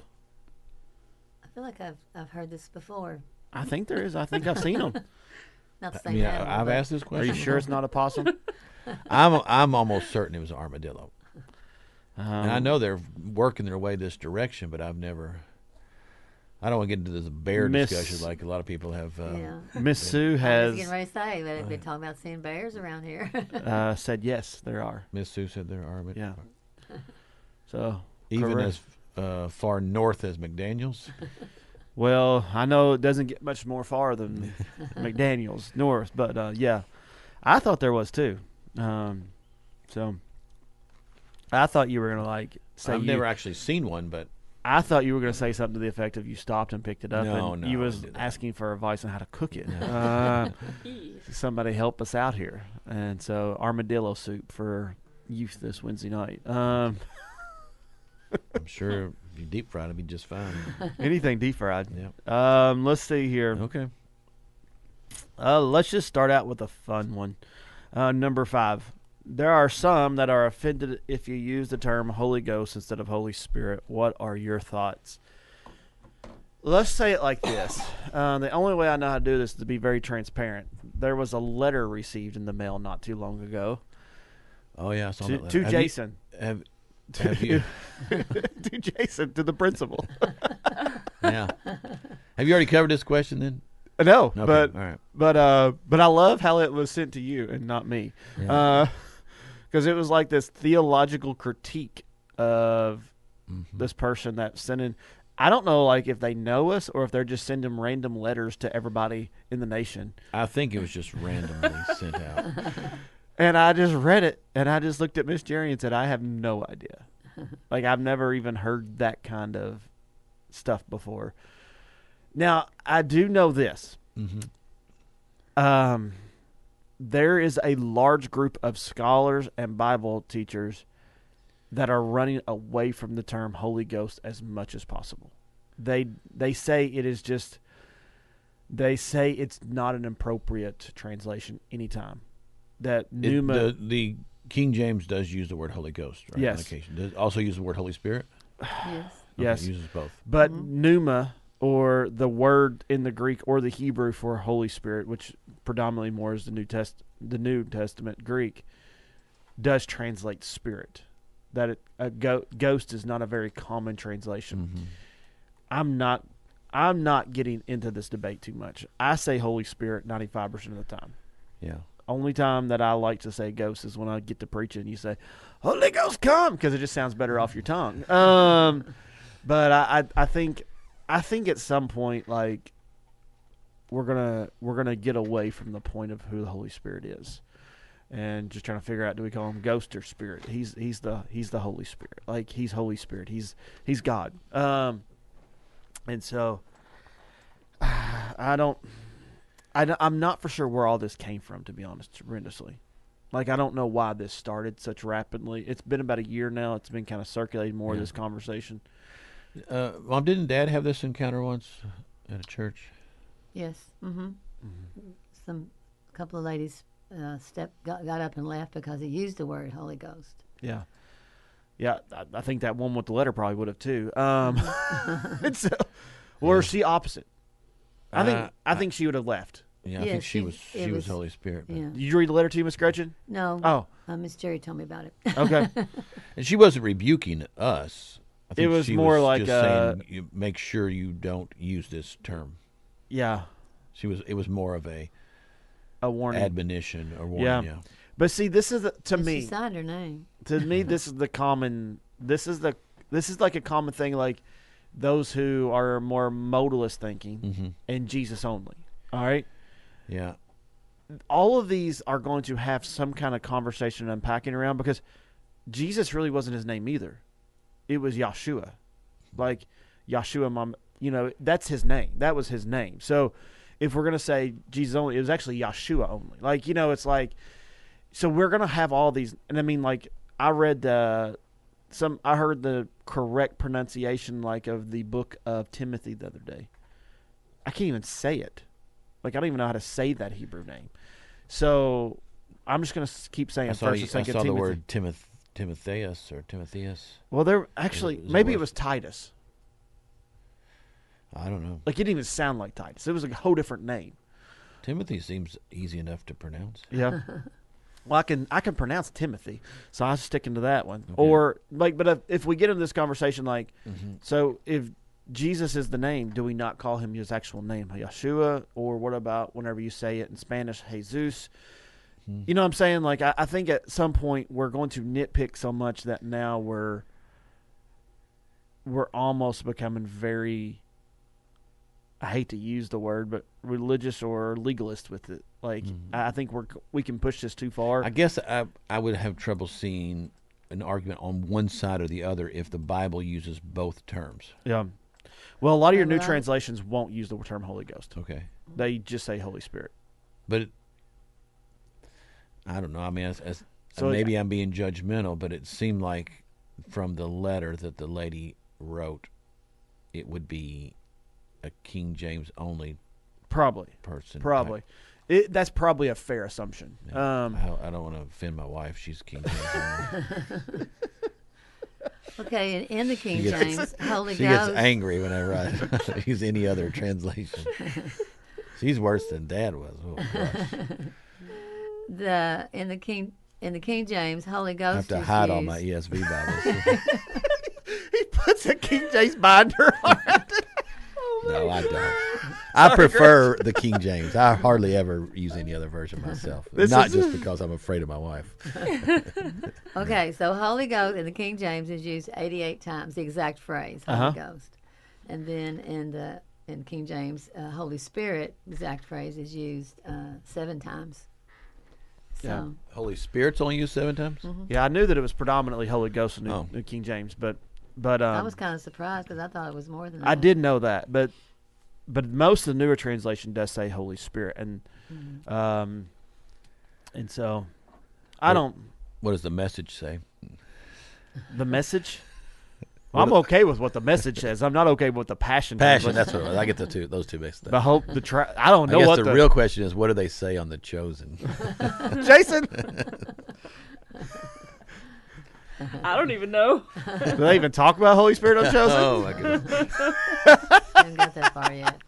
I feel like I've I've heard this before. I think there is. I think I've seen them. Not the I same mean, animal, I, I've but asked this Are question. you sure it's not a possum? I'm I'm almost certain it was an armadillo. Um, And I know they're working their way this direction, but I've never. I don't want to get into this bear Miss- discussion like a lot of people have. Uh, yeah. Miss Sue I was has getting ready to say, but they've been talking about seeing bears around here. uh, said yes, there are. Miss Sue said there are. But Yeah. So even correct. as uh, far north as McDaniel's. Well, I know it doesn't get much more far than McDaniel's north, but uh, yeah, I thought there was too. Um, so I thought you were gonna like say I've you, never actually seen one, but I thought you were gonna say something to the effect of you stopped and picked it up, No, and no, you I was didn't do that. asking for advice on how to cook it. Uh, somebody help us out here, and so armadillo soup for youth this Wednesday night. Um, I'm sure if you deep fry it, it'd be just fine. anything deep fried. Yeah. Um, let's see here. Okay. Uh, let's just start out with a fun one. Uh, number five. There are some that are offended if you use the term Holy Ghost instead of Holy Spirit. What are your thoughts? Let's say it like this. Uh, the only way I know how to do this is to be very transparent. There was a letter received in the mail not too long ago Oh yeah, I saw to, that letter. to Have you- Jason. Have, To, have you? to Jason, to the principal. Yeah. Have you already covered this question then? No, Okay, but all right. but uh, but I love how it was sent to you and not me. Yeah. Because it was like this theological critique of Mhm. this person that's sending. I don't know, like if they know us or if they're just sending random letters to everybody in the nation. I think it was just randomly sent out. And I just read it, and I just looked at Miss Jerry and said, "I have no idea. Like I've never even heard that kind of stuff before." Now I do know this. hmm Um, there is a large group of scholars and Bible teachers that are running away from the term Holy Ghost as much as possible. They they say it is just. They say it's not an appropriate translation anytime. That It, pneuma. the, the King James does use the word Holy Ghost, right? Yes. On occasion. Does it also use the word Holy Spirit? Yes. Okay, Yes. it uses both. But Mhm. pneuma, or the word in the Greek or the Hebrew for Holy Spirit, which predominantly more is the New Test, the New Testament Greek, does translate spirit. That it, a go- ghost is not a very common translation. Mhm. I'm not, I'm not getting into this debate too much. I say Holy Spirit ninety-five percent of the time. Yeah. Only time that I like to say ghost is when I get to preaching and you say, Holy Ghost come, because it just sounds better off your tongue. Um, but I, I, I think, I think at some point, like, we're gonna we're gonna get away from the point of who the Holy Spirit is, and just trying to figure out, do we call him ghost or spirit? He's he's the he's the Holy Spirit. Like he's Holy Spirit. He's he's God. Um, and so I don't. I, don't- I'm not for sure where all this came from, to be honest, horrendously. Like, I don't know why this started such rapidly. It's been about a year now. It's been kind of circulating more, Yeah. this conversation. Uh, Mom, didn't Dad have this encounter once at a church? Yes. Mm-hmm. Some couple of ladies uh, step got, got up and left because he used the word Holy Ghost. Yeah. Yeah, I, I think that one with the letter probably would have, too. Um, and so, or is she opposite? I think Uh, I think she would have left. Yeah, I Yeah, think she she- was it she was, was- Holy Spirit. but- Yeah. Did you read the letter to you, Miss Gretchen? No. Oh, Uh, Miss Jerry told me about it. okay. And she wasn't rebuking us. I think was she more was like, just uh, saying, you make sure you don't use this term. Yeah, She was. It was more of a a warning. admonition or warning. Yeah. Yeah. But see, this is, the, to And me, she signed her name. to me, this is the common. This is the. This is like a common thing, like those who are more modalist thinking Mm-hmm. and Jesus only. All right, Yeah. all of these are going to have some kind of conversation and unpacking around because Jesus really wasn't his name either. It was Yahshua, like Yahshua, mom. You know, that's his name. That was his name. So, if we're gonna say Jesus only, it was actually Yahshua only. Like, you know, it's like. So we're gonna have all these, and I mean, like I read the some, I heard the correct pronunciation, like of the book of Timothy the other day. I can't even say it, like I don't even know how to say that Hebrew name. So I'm just gonna s- keep saying I saw, first you, and I second saw the Timothy. word Timoth- Timotheus or Timotheus. Well, there actually Is it maybe it worse? was Titus. I don't know. Like it didn't even sound like Titus. It was a whole different name. Timothy seems easy enough to pronounce. Yeah. Well, I can I can pronounce Timothy, so I was sticking to that one. Okay. Or like, but if, if we get into this conversation, like, Mm-hmm. so if Jesus is the name, do we not call him his actual name, Yeshua? Or what about whenever you say it in Spanish, Jesus? Hmm. You know what I'm saying? Like, I, I think at some point we're going to nitpick so much that now we're we're almost becoming very. I hate to use the word, but religious or legalist with it. Like, Mhm. I I think we're we can push this too far. I guess I I would have trouble seeing an argument on one side or the other if the Bible uses both terms. Yeah. Well, a lot of your Yeah, new but I- translations won't use the term Holy Ghost. Okay. They just say Holy Spirit. But it, I don't know. I mean, as, as, So, maybe I'm being judgmental, but it seemed like from the letter that the lady wrote, it would be a King James only Probably. person. Probably. It, that's probably a fair assumption. Yeah. Um, I, I don't want to offend my wife. She's King James only. Okay, and in the King She gets- James, Holy She gets Ghost. angry whenever I use any other translation. She's worse than Dad was. Oh, gosh. The in the King in the King James, Holy Ghost. I have to is hide all used- my E S V Bibles. he puts a King James binder on it. No, I don't. I prefer the King James. I hardly ever use any other version myself. This Not is- just because I'm afraid of my wife. Okay, so Holy Ghost in the King James is used eighty-eight times, the exact phrase, Holy Uh-huh. Ghost. And then in the in King James, uh, Holy Spirit, exact phrase is used uh, seven times. So, Yeah. Holy Spirit's only used seven times? Yeah, I knew that it was predominantly Holy Ghost in New, Oh. New King James, but but um, I was kind of surprised because I thought it was more than that. I did know that, but but most of the newer translation does say Holy Spirit, and Mhm. um, and so I Well, don't What does the message say? the message. What I'm do- okay with what the message says. I'm not okay with the passion. Passion, translation. that's what it was. I get the two, those two mixed up. The hope, the tra- I don't I know guess what the, the, real question is, what do they say on The Chosen? Jason. I don't even know. Do they even talk about Holy Spirit on Chosen? Oh, my goodness. haven't got that far yet.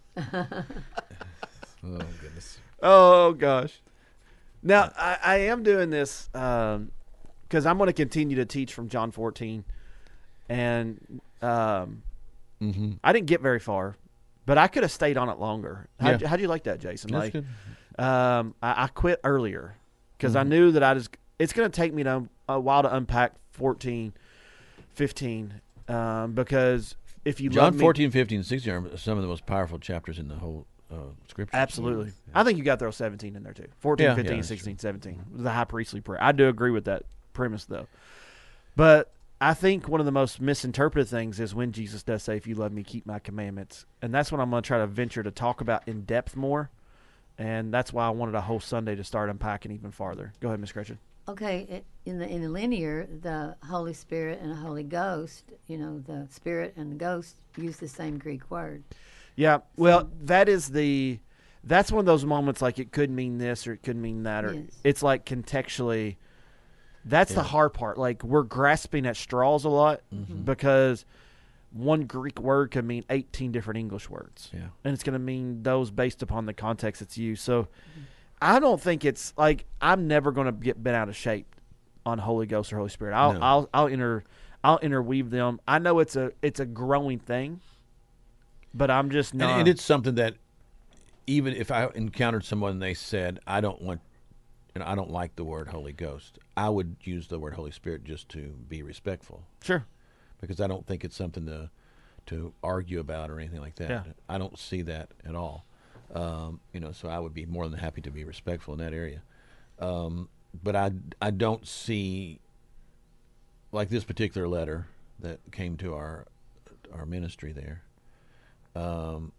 Oh, goodness. Oh gosh. Now I, I am doing this because I'm going to continue to teach from John fourteen, and um, Mm-hmm. I didn't get very far, but I could have stayed on it longer. How'd, Yeah. how'd you like that, Jason? That's like, good. Um, I, I quit earlier because I Mhm. knew that I just it's going to take me to, a while to unpack fourteen, fifteen, um, because if you love John me, fourteen, fifteen, sixteen are some of the most powerful chapters in the whole uh, scripture. absolutely. Yeah. I think you got to throw seventeen in there too. fourteen, Yeah, yeah, fifteen, that's sixteen, seventeen. The high priestly prayer. I do agree with that premise though. But I think one of the most misinterpreted things is when Jesus does say, if you love me, keep my commandments. And that's what I'm going to try to venture to talk about in depth more. And that's why I wanted a whole Sunday to start unpacking even farther. Go ahead, Miss Gretchen. Okay, i- in the in the linear, the Holy Spirit and the Holy Ghost, you know, the Spirit and the Ghost use the same Greek word. Yeah, well, that is the, that's one of those moments like it could mean this or it could mean that. Or Yes. it's like contextually, that's the Yeah. hard part. Like we're grasping at straws a lot Mm-hmm. because one Greek word can mean eighteen different English words. Yeah. And it's going to mean those based upon the context it's used. So I don't think it's like I'm never going to get bent out of shape on Holy Ghost or Holy Spirit. I'll No. I'll I'll inter I'll interweave them. I know it's a it's a growing thing, but I'm just And, not. and it's something that even if I encountered someone and they said, I don't want, and I don't like the word Holy Ghost, I would use the word Holy Spirit just to be respectful sure. because I don't think it's something to to argue about or anything like that. Yeah. I don't see that at all. Um, you know, so I would be more than happy to be respectful in that area. Um, but I, I don't see, like this particular letter that came to our our ministry there. Um,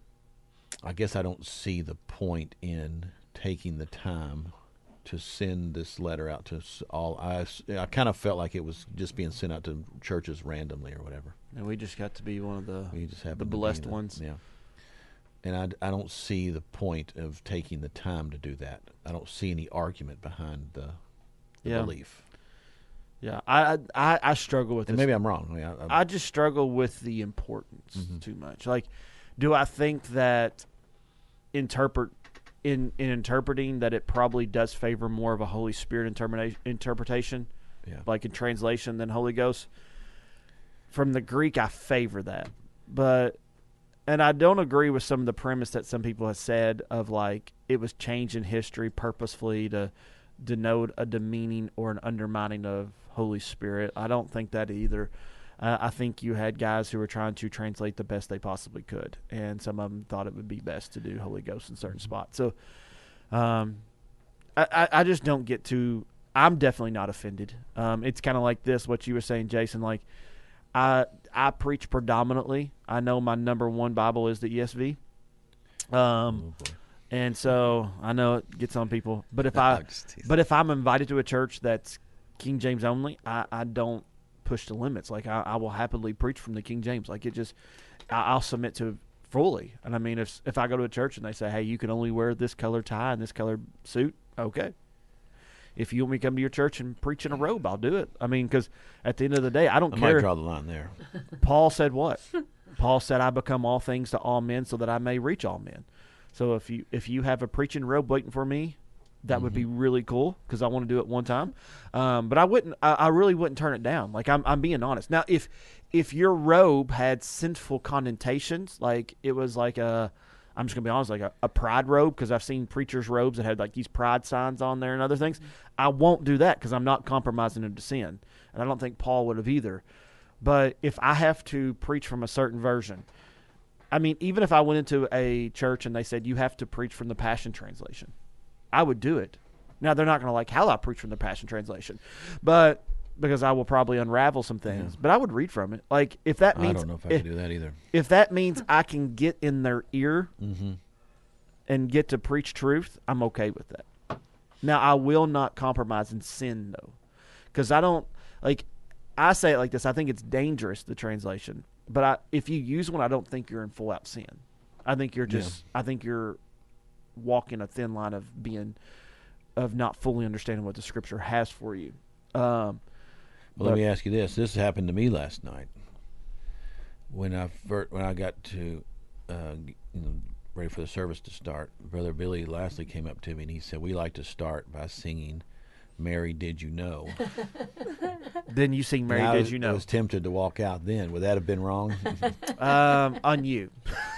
I guess I don't see the point in taking the time to send this letter out to s- all. I, s- I kind of felt like it was just being sent out to churches randomly or whatever. And we just got to be one of the We just happened the to be blessed the- ones. Yeah. And I, d- I don't see the point of taking the time to do that. I don't see any argument behind the, the Yeah. belief. Yeah, I I- I, I struggle with And this. maybe I'm wrong. I mean, I, I, I just struggle with the importance Mhm. too much. Like, do I think that interpret in in interpreting that it probably does favor more of a Holy Spirit interpreta- interpretation, yeah. like in translation, than Holy Ghost? From the Greek, I favor that, but and I don't agree with some of the premise that some people have said of like it was changed in history purposefully to denote a demeaning or an undermining of Holy Spirit. I don't think that either. Uh, I think you had guys who were trying to translate the best they possibly could, and some of them thought it would be best to do Holy Ghost in certain spots. So, um, I, I, I just don't get to. I'm definitely not offended. Um, it's kind of like this, what you were saying, Jason. Like, I I preach predominantly. I know my number one Bible is the E S V. Um, Oh, boy. and so I know it gets on people, but if I I'm just teasing. but if I'm invited to a church that's King James only, I, I don't push the limits. Like I, I will happily preach from the King James. Like it just, I, I'll submit to fully. And I mean, if if I go to a church and they say, hey, you can only wear this color tie and this color suit, okay. If you want me to come to your church and preach in a robe, I'll do it. I mean, because at the end of the day, I don't I care. might draw the line there. Paul said what? Paul said, I become all things to all men so that I may reach all men. So if you if you have a preaching robe waiting for me, that would be really cool because I want to do it one time. Um, but I wouldn't. I, I really wouldn't turn it down. Like I'm, I'm being honest. Now, if if your robe had sinful connotations, like it was like a, I'm just gonna be honest, like a, a pride robe, because I've seen preachers' robes that had like these pride signs on there and other things. I won't do that because I'm not compromising into sin, and I don't think Paul would have either. But if I have to preach from a certain version, I mean, even if I went into a church and they said you have to preach from the Passion Translation, I would do it. Now, they're not going to like how I preach from the Passion Translation, but because I will probably unravel some things. Yeah. But I would read from it. Like if that I means don't know if I if, could do that either. if that means I can get in their ear Mm-hmm. and get to preach truth, I'm okay with that. Now, I will not compromise in sin though, because I don't like. I say it like this. I think it's dangerous, the translation. But I, if you use one, I don't think you're in full out sin. I think you're just. I think you're walking a thin line of being, of not fully understanding what the Scripture has for you. Um, Well, let but- me ask you this. This happened to me last night. When I fir- when I got to, uh, g- you know, ready for the service to start, Brother Billy lastly came up to me and he said, "We like to start by singing, 'Mary, Did You Know?'" then you sing Mary, And I did was, you I know? was tempted to walk out. Then would that have been wrong? um, on you.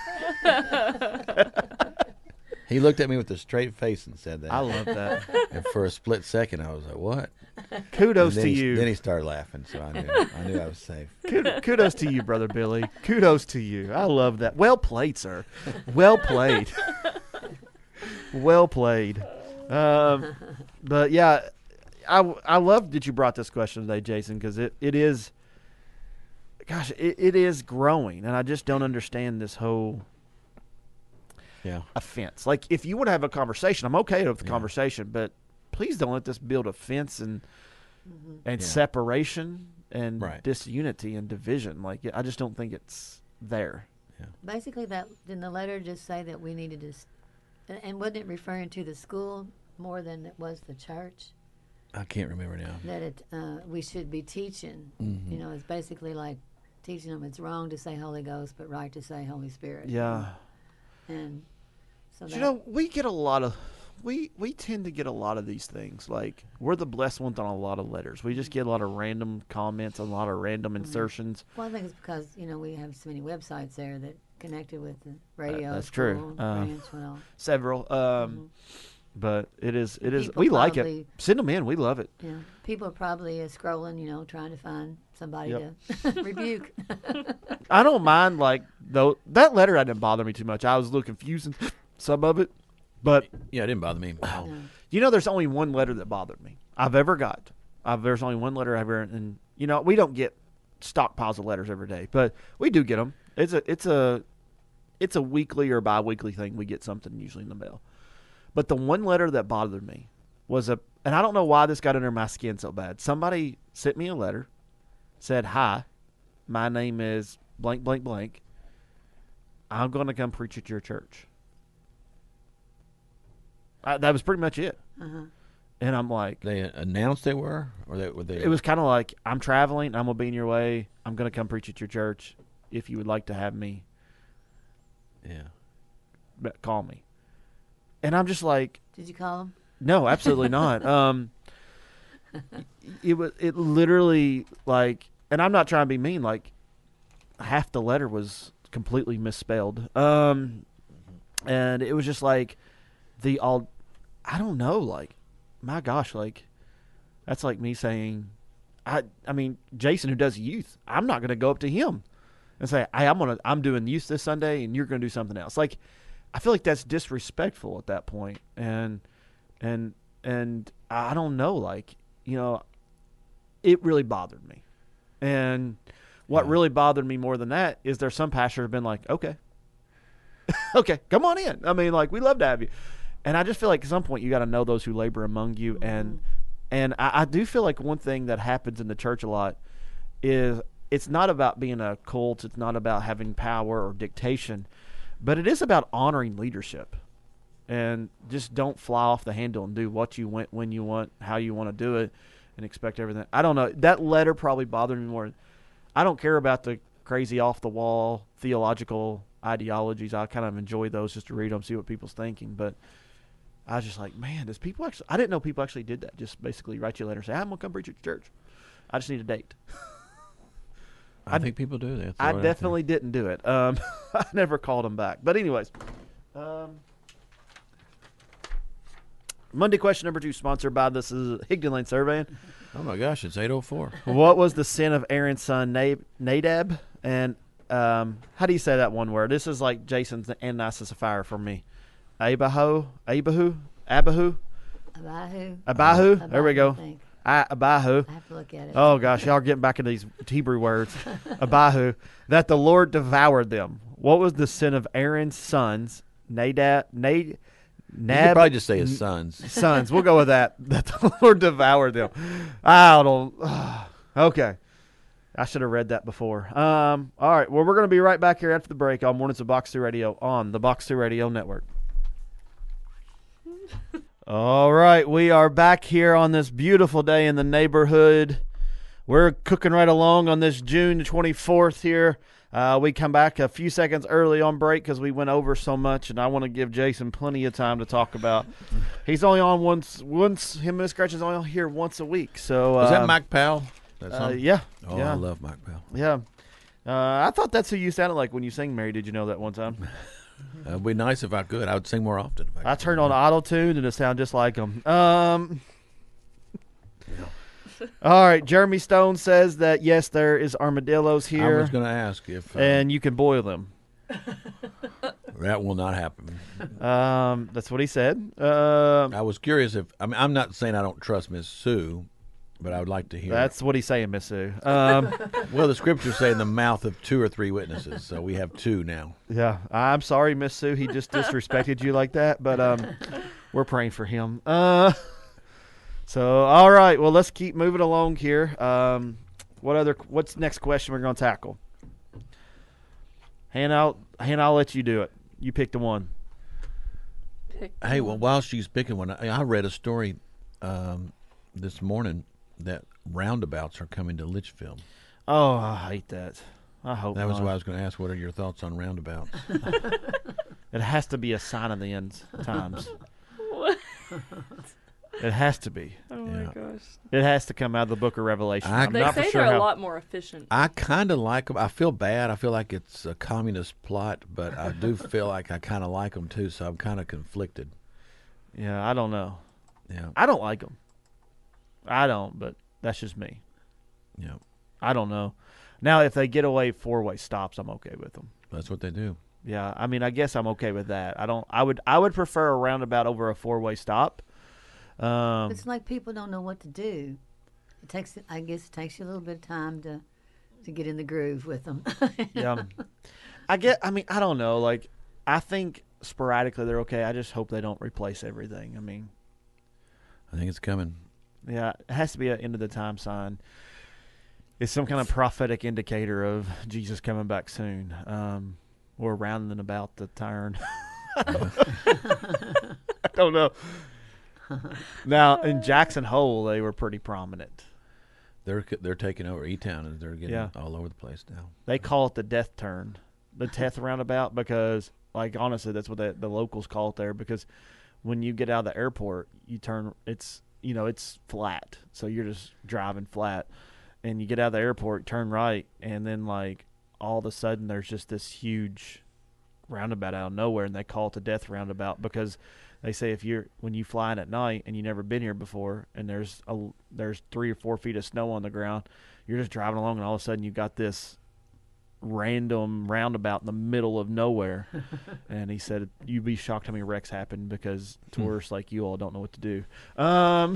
He looked at me with a straight face and said that. I love that. And for a split second, I was like, "What?" Kudos And then to he, you. Then he started laughing, so I knew I knew I was safe. Kud- Kudos to you, Brother Billy. Kudos to you. I love that. Well played, sir. Well played. Well played. Um, but yeah, I, I love that you brought this question today, Jason, because it, it is, gosh, it, it is growing, and I just don't understand this whole Yeah. offense. Like, if you want to have a conversation, I'm okay with the Yeah. conversation, but please don't let this build a fence and and Yeah. separation and Right. disunity and division. Like, I just don't think it's there. Basically, that didn't the letter just say that we needed to, s- and, and wasn't it referring to the school more than it was the church? I can't remember now. That it uh, we should be teaching. Mhm. You know, it's basically like teaching them it's wrong to say Holy Ghost, but right to say Holy Spirit. Yeah. And so that, You know, we get a lot of we we tend to get a lot of these things. Like, we're the blessed ones on a lot of letters. We just get a lot of random comments, a lot of random insertions. well, I think it's because you know we have so many websites there that connected with the radio. that's true. school, Uh, branch, well, Several. Um, But it is it is People we like it. probably- Send them in. We love it. yeah, people are probably uh, scrolling, you know, trying to find somebody Yep. to rebuke. I don't mind, like, though that letter didn't bother me too much. I was a little confusing some of it, but Yeah, it didn't bother me. Yeah. you know, there's only one letter that bothered me I've ever got. I've, there's only one letter I've ever, and you know, we don't get stockpiles of letters every day, but we do get them. It's a it's a it's a weekly or bi-weekly thing. We get something usually in the mail. But the one letter that bothered me was a, and I don't know why this got under my skin so bad. Somebody sent me a letter, said, "Hi, my name is blank blank blank. I'm going to come preach at your church." I, that was pretty much it. Uh-huh. And I'm like, They announced they were, or they were they? it was kind of like, "I'm traveling. I'm gonna be in your way. I'm going to come preach at your church. If you would like to have me, Yeah. but call me." And I'm just like, Did you call them? no, absolutely not. Um, it was it literally like, and I'm not trying to be mean. Like, half the letter was completely misspelled. Um, and it was just like the all. I don't know. Like, my gosh, like that's like me saying, I I mean, Jason, who does youth, I'm not going to go up to him and say, "Hey, I'm gonna I'm doing youth this Sunday, and you're going to do something else." Like, I feel like that's disrespectful at that point, and and and I don't know, like, you know, it really bothered me. And what Yeah. really bothered me more than that is there's some pastors have been like, "Okay, okay, come on in. I mean, like, we love to have you." And I just feel like at some point you got to know those who labor among you, and and I, I do feel like one thing that happens in the church a lot is it's not about being a cult, it's not about having power or dictation. But it is about honoring leadership, and just don't fly off the handle and do what you want, when you want, how you want to do it, and expect everything. I don't know. That letter probably bothered me more. I don't care about the crazy off the wall theological ideologies. I kind of enjoy those just to read them, see what people's thinking. But I was just like, man, does people actually? I didn't know people actually did that. Just basically write you a letter and say, "I'm gonna come preach at your church. I just need a date." I, I- think people do that. I definitely didn't do it. Um, I never called him back. But anyways, um, Monday question number two, sponsored by this is Higdon Lane Surveying. Oh my gosh, it's eight oh four. What was the sin of Aaron's son Nab- Nadab? And um, how do you say that one word? This is like Jason's Ananias fire for me. Abahu, Abahu, Abahu, Abahu. Abahu. There we Abahu, go. I think. I, Abahu. I have to look at it. Oh gosh, y'all are getting back into these Hebrew words. Abahu, that the Lord devoured them. What was the sin of Aaron's sons? Nadab, Nad, You could Nab, probably just say his sons. sons. We'll go with that. That the Lord devoured them. I don't. Okay, I should have read that before. Um. All right. Well, we're going to be right back here after the break on Mornings of Box Two Radio on the Box Two Radio Network. All right, we are back here on this beautiful day in the neighborhood. We're cooking right along on this June twenty-fourth here. Uh, we come back a few seconds early on break because we went over so much, and I want to give Jason plenty of time to talk about. He's only on once. Once him and Scratch is only here once a week. So Was that um, Mike Powell? That's Uh, yeah. Oh, yeah. I love Mike Powell. Yeah. Uh, I thought that's who you sounded like when you sang "Mary." Did you know that one time? Uh, it'd be nice if I could. I would sing more often. If I, I could. turned on auto tune and it sounded just like him. Um. All right, Jeremy Stone says that yes, there is armadillos I here, was going to ask if. Uh, and you can boil them. That will not happen. Um, that's what he said. Um, I was curious if I mean I'm not saying I don't trust Miss Sue, but I would like to hear. that's what he's saying, Miss Sue. Um, Well, the scriptures say in the mouth of two or three witnesses, so we have two now. yeah, I'm sorry, Miss Sue. He just disrespected you like that, but um, we're praying for him. Uh, so all right, well, let's keep moving along here. Um, what other? What's next question we're going to tackle? Hannah, I'll, Hannah, I'll let you do it. You pick the one. Pick Hey, well, one. while she's picking one, I, I read a story um, this morning that roundabouts are coming to Litchfield. Oh, I hate that. I hope That was not. why I was going to ask, what are your thoughts on roundabouts? It has to be a sign of the end times. What? It has to be. Oh my Yeah. gosh. It has to come out of the Book of Revelation. I- I'm They not say for sure they're how. a lot more efficient. I kind of like them. I feel bad. I feel like it's a communist plot, but I do feel like I kind of like them too, so I'm kind of conflicted. Yeah, I don't know. Yeah, I don't like them. I don't, but that's just me. yeah, I don't know. Now, if they get away four-way stops, I'm okay with them. that's what they do. Yeah, I mean, I guess I'm okay with that. I don't. I would. I would prefer a roundabout over a four-way stop. Um, It's like people don't know what to do. It takes, I guess, it takes you a little bit of time to to get in the groove with them. yeah, I get. I mean, I don't know. Like, I think sporadically they're okay. I just hope they don't replace everything. I mean, I think it's coming. yeah, it has to be an end of the time sign. It's some kind of prophetic indicator of Jesus coming back soon, um, or rounding about the turn. I don't know. Now in Jackson Hole, they were pretty prominent. They're they're taking over E-Town, and they're getting Yeah. all over the place now. They call it the death turn, the death roundabout, because, like, honestly, that's what the, the locals call it there. Because when you get out of the airport, you turn. It's you know it's flat, so you're just driving flat, and you get out of the airport, turn right, and then like all of a sudden there's just this huge roundabout out of nowhere, and they call it the death roundabout because they say if you're when you fly in at night and you never been here before, and there's a there's three or four feet of snow on the ground, you're just driving along, and all of a sudden you got this random roundabout in the middle of nowhere. And he said you'd be shocked how many wrecks happen because tourists like you all don't know what to do. Um,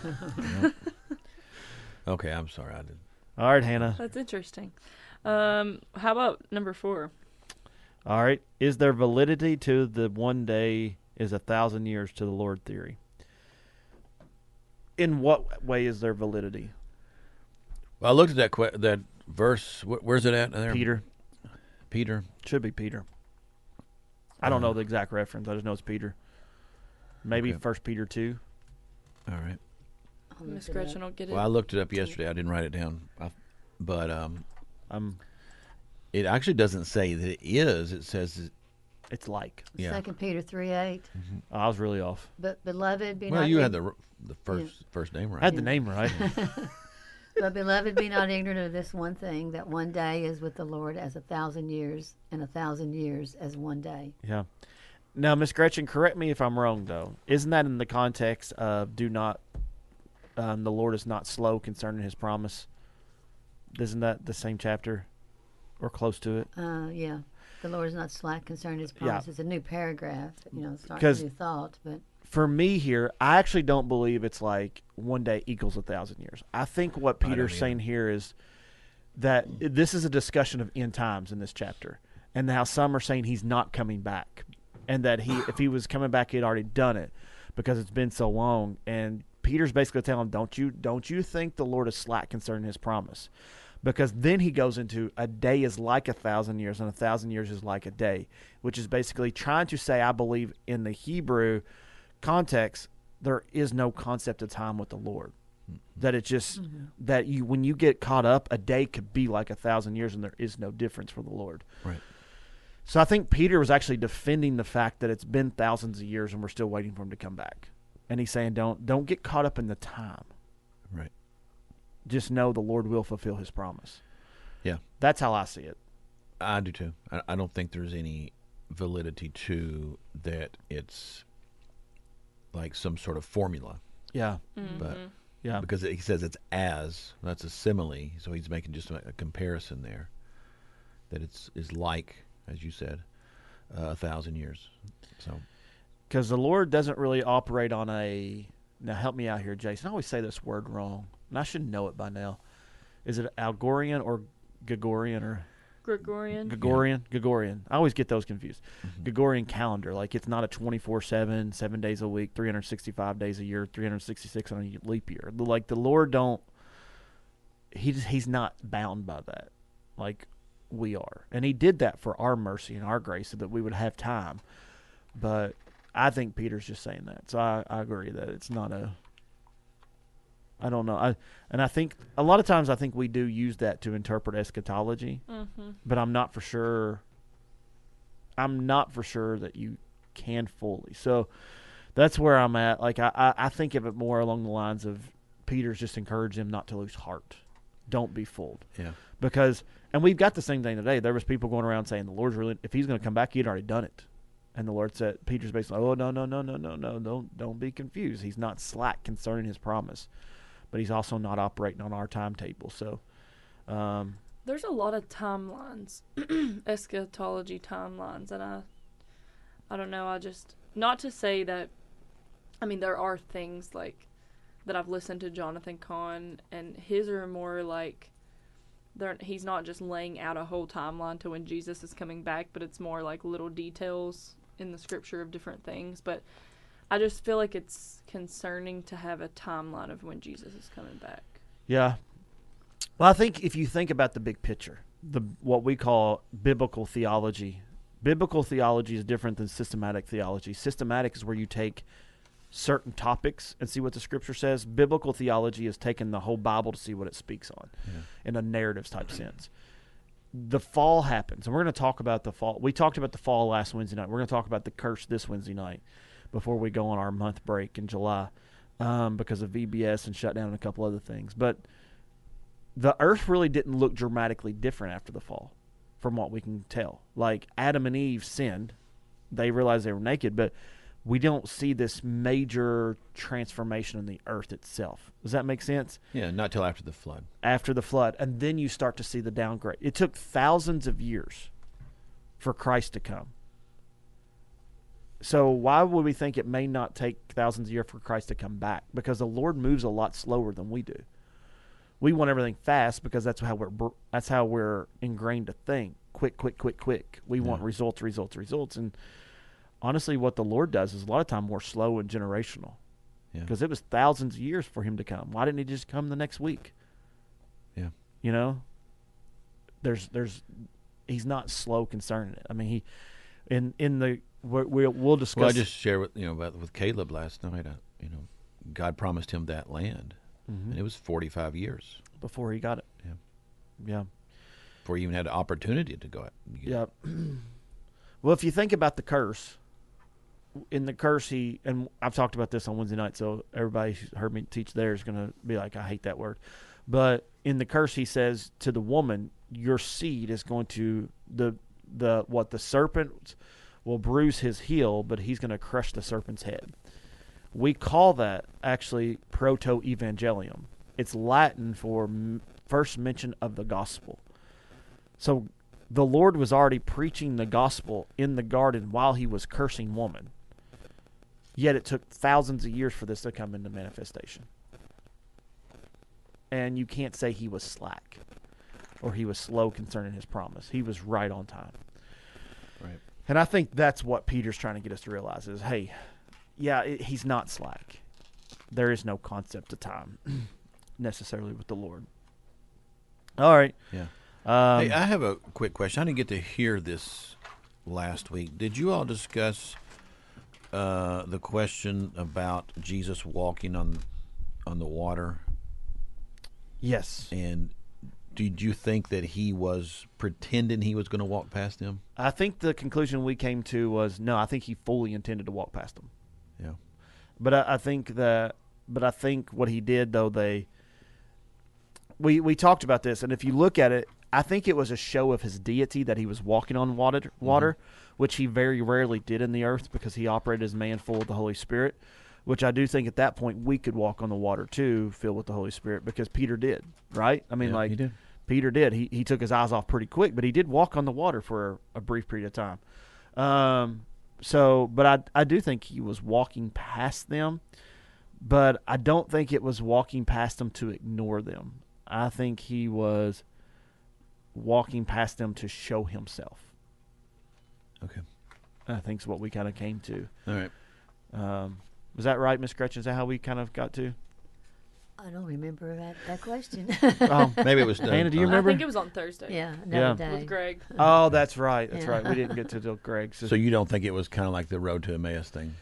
Okay, I'm sorry, I did. all right, Hannah. That's interesting. Um, how about number four? All right, is there validity to the one day is a thousand years to the Lord theory? In what way is there validity, Well, I looked at that que- that verse. Wh- where's it at? There? Peter? Peter. Should be Peter. I don't Uh, know the exact reference. I just know it's Peter. Maybe Okay. First Peter two. All right. I'll look Miss it up. Gretchen will get it. Well, I looked it up yesterday. I didn't write it down, I, but um, Um, it actually doesn't say that it is. It says, it- it's like yeah. Second Peter three eight. I was really off. But beloved, be Well, not you ig- had the r- the first first name I right. had the name right. But beloved, be not ignorant of this one thing, that one day is with the Lord as a thousand years, and a thousand years as one day. Yeah. Now, Miss Gretchen, correct me if I'm wrong, though. Isn't that in the context of do not, um, the Lord is not slow concerning his promise? Isn't that the same chapter or close to it? Uh, yeah. The Lord is not slack concerning his Yeah. promise. It's a new paragraph, you know, starting 'Cause- a new thought. But For me here, I actually don't believe it's like one day equals a thousand years. I think what I don't Peter's either. saying here is that this is a discussion of end times in this chapter, and how some are saying he's not coming back, and that he, if he was coming back, he'd already done it because it's been so long. And Peter's basically telling him, "Don't you, don't you think the Lord is slack concerning his promise?" Because then he goes into a day is like a thousand years, and a thousand years is like a day, which is basically trying to say, I believe in the Hebrew context, there is no concept of time with the Lord. That it's just that you, when you get caught up, a day could be like a thousand years, and there is no difference for the Lord. Right. So I think Peter was actually defending the fact that it's been thousands of years, and we're still waiting for him to come back. And he's saying, don't don't get caught up in the time. Right. Just know the Lord will fulfill his promise. Yeah. That's how I see it. I do too. I, I don't think there's any validity to that. It's like some sort of formula, Yeah. but Yeah. because he says it's as, that's a simile, so he's making just a, a comparison there. That it's is like, as you said. uh, a thousand years. So, because the Lord doesn't really operate on a. Now help me out here, Jason. I always say this word wrong, and I should know it by now. Is it Algorian or Gregorian or Gregorian. Gregorian? Gregorian. I always get those confused. Mhm. Gregorian calendar, like it's not a twenty-four seven, seven days a week, three hundred sixty-five days a year, three hundred sixty-six on a leap year. Like the Lord don't. He just, he's not bound by that, like we are, and He did that for our mercy and our grace, so that we would have time. But I think Peter's just saying that, so I, I agree that it's not a. I don't know. I and I think a lot of times I think we do use that to interpret eschatology, Mm-hmm. but I'm not for sure. I'm not for sure that you can fully. So that's where I'm at. Like I, I, I think of it more along the lines of Peter's just encouraged them not to lose heart. Don't be fooled. yeah. Because and we've got the same thing today. There was people going around saying the Lord's really if He's going to come back, He'd already done it. And the Lord said, Peter's basically, oh no no no no no no don't don't be confused. He's not slack concerning His promise, but He's also not operating on our timetable. So, um, There's a lot of timelines, eschatology timelines, and I, I don't know. I just not to say that. I mean, there are things like that I've listened to Jonathan Cahn, and his are more like, they're he's not just laying out a whole timeline to when Jesus is coming back, but it's more like little details in the scripture of different things. But I just feel like it's concerning to have a timeline of when Jesus is coming back. yeah. Well, I think if you think about the big picture, the what we call biblical theology, biblical theology is different than systematic theology. Systematic is where you take certain topics and see what the Scripture says. Biblical theology is taking the whole Bible to see what it speaks on Yeah. in a narrative type sense. The fall happens, and we're going to talk about the fall. We talked about the fall last Wednesday night. We're going to talk about the curse this Wednesday night before we go on our month break in July um, because of V B S and shutdown and a couple other things. But the earth really didn't look dramatically different after the fall from what we can tell. Like Adam and Eve sinned. They realized they were naked, but we don't see this major transformation in the earth itself. Does that make sense? Yeah, not till after the flood. After the flood. And then you start to see the downgrade. It took thousands of years for Christ to come. So why would we think it may not take thousands of years for Christ to come back? Because the Lord moves a lot slower than we do. We want everything fast because that's how we're br- that's how we're ingrained to think. Quick, quick, quick, quick. We want Yeah. results, results, results. And honestly, what the Lord does is a lot of time more slow and generational. Yeah. Because it was thousands of years for Him to come. Why didn't He just come the next week? Yeah. You know, there's there's He's not slow concerning it. I mean, He in in the we're, we'll we'll discuss. Well, I just shared with you know about with Caleb last night. Uh, you know, God promised him that land, Mhm. and it was forty-five years before he got it. Yeah. Yeah. before he even had an opportunity to go out. and get it. Yeah. Well, if you think about the curse, in the curse, he, and I've talked about this on Wednesday night, so everybody who's heard me teach there is going to be like, I hate that word. But in the curse, he says to the woman, your seed is going to, the, the what, the serpent will bruise his heel, but he's going to crush the serpent's head. We call that actually proto-evangelium. It's Latin for m- first mention of the gospel. So the Lord was already preaching the gospel in the garden while he was cursing woman. Yet it took thousands of years for this to come into manifestation. And you can't say he was slack or he was slow concerning his promise. He was right on time. Right. And I think that's what Peter's trying to get us to realize is, hey, yeah, it, he's not slack. There is no concept of time necessarily with the Lord. All right. Yeah. Um, Hey, I have a quick question. I didn't get to hear this last week. Did you all discuss uh, the question about Jesus walking on on the water? yes. And did you think that he was pretending he was going to walk past them? I think the conclusion we came to was no. I think he fully intended to walk past them. Yeah. But I, I think that. But I think what he did, though, they. We we talked about this, and if you look at it, I think it was a show of his deity that he was walking on water, water, which he very rarely did in the earth because he operated as man full of the Holy Spirit. Which I do think at that point we could walk on the water too, filled with the Holy Spirit, because Peter did, right? I mean, Yeah, like he did. Peter did. He he took his eyes off pretty quick, but he did walk on the water for a brief period of time. Um, so, but I I do think he was walking past them, but I don't think it was walking past them to ignore them. I think he was walking past them to show himself. Okay. I think is what we kind of came to. All right. Um, was that right, Miss Gretchen? Is that how we kind of got to? I don't remember that, that question. Oh, Maybe it was done. Hannah, do you uh, remember? I think it was on Thursday. yeah, Yeah. another day. With Greg. Oh, that's right. That's Yeah. right. We didn't get to till Greg. So, So you don't think it was kind of like the road to Emmaus thing?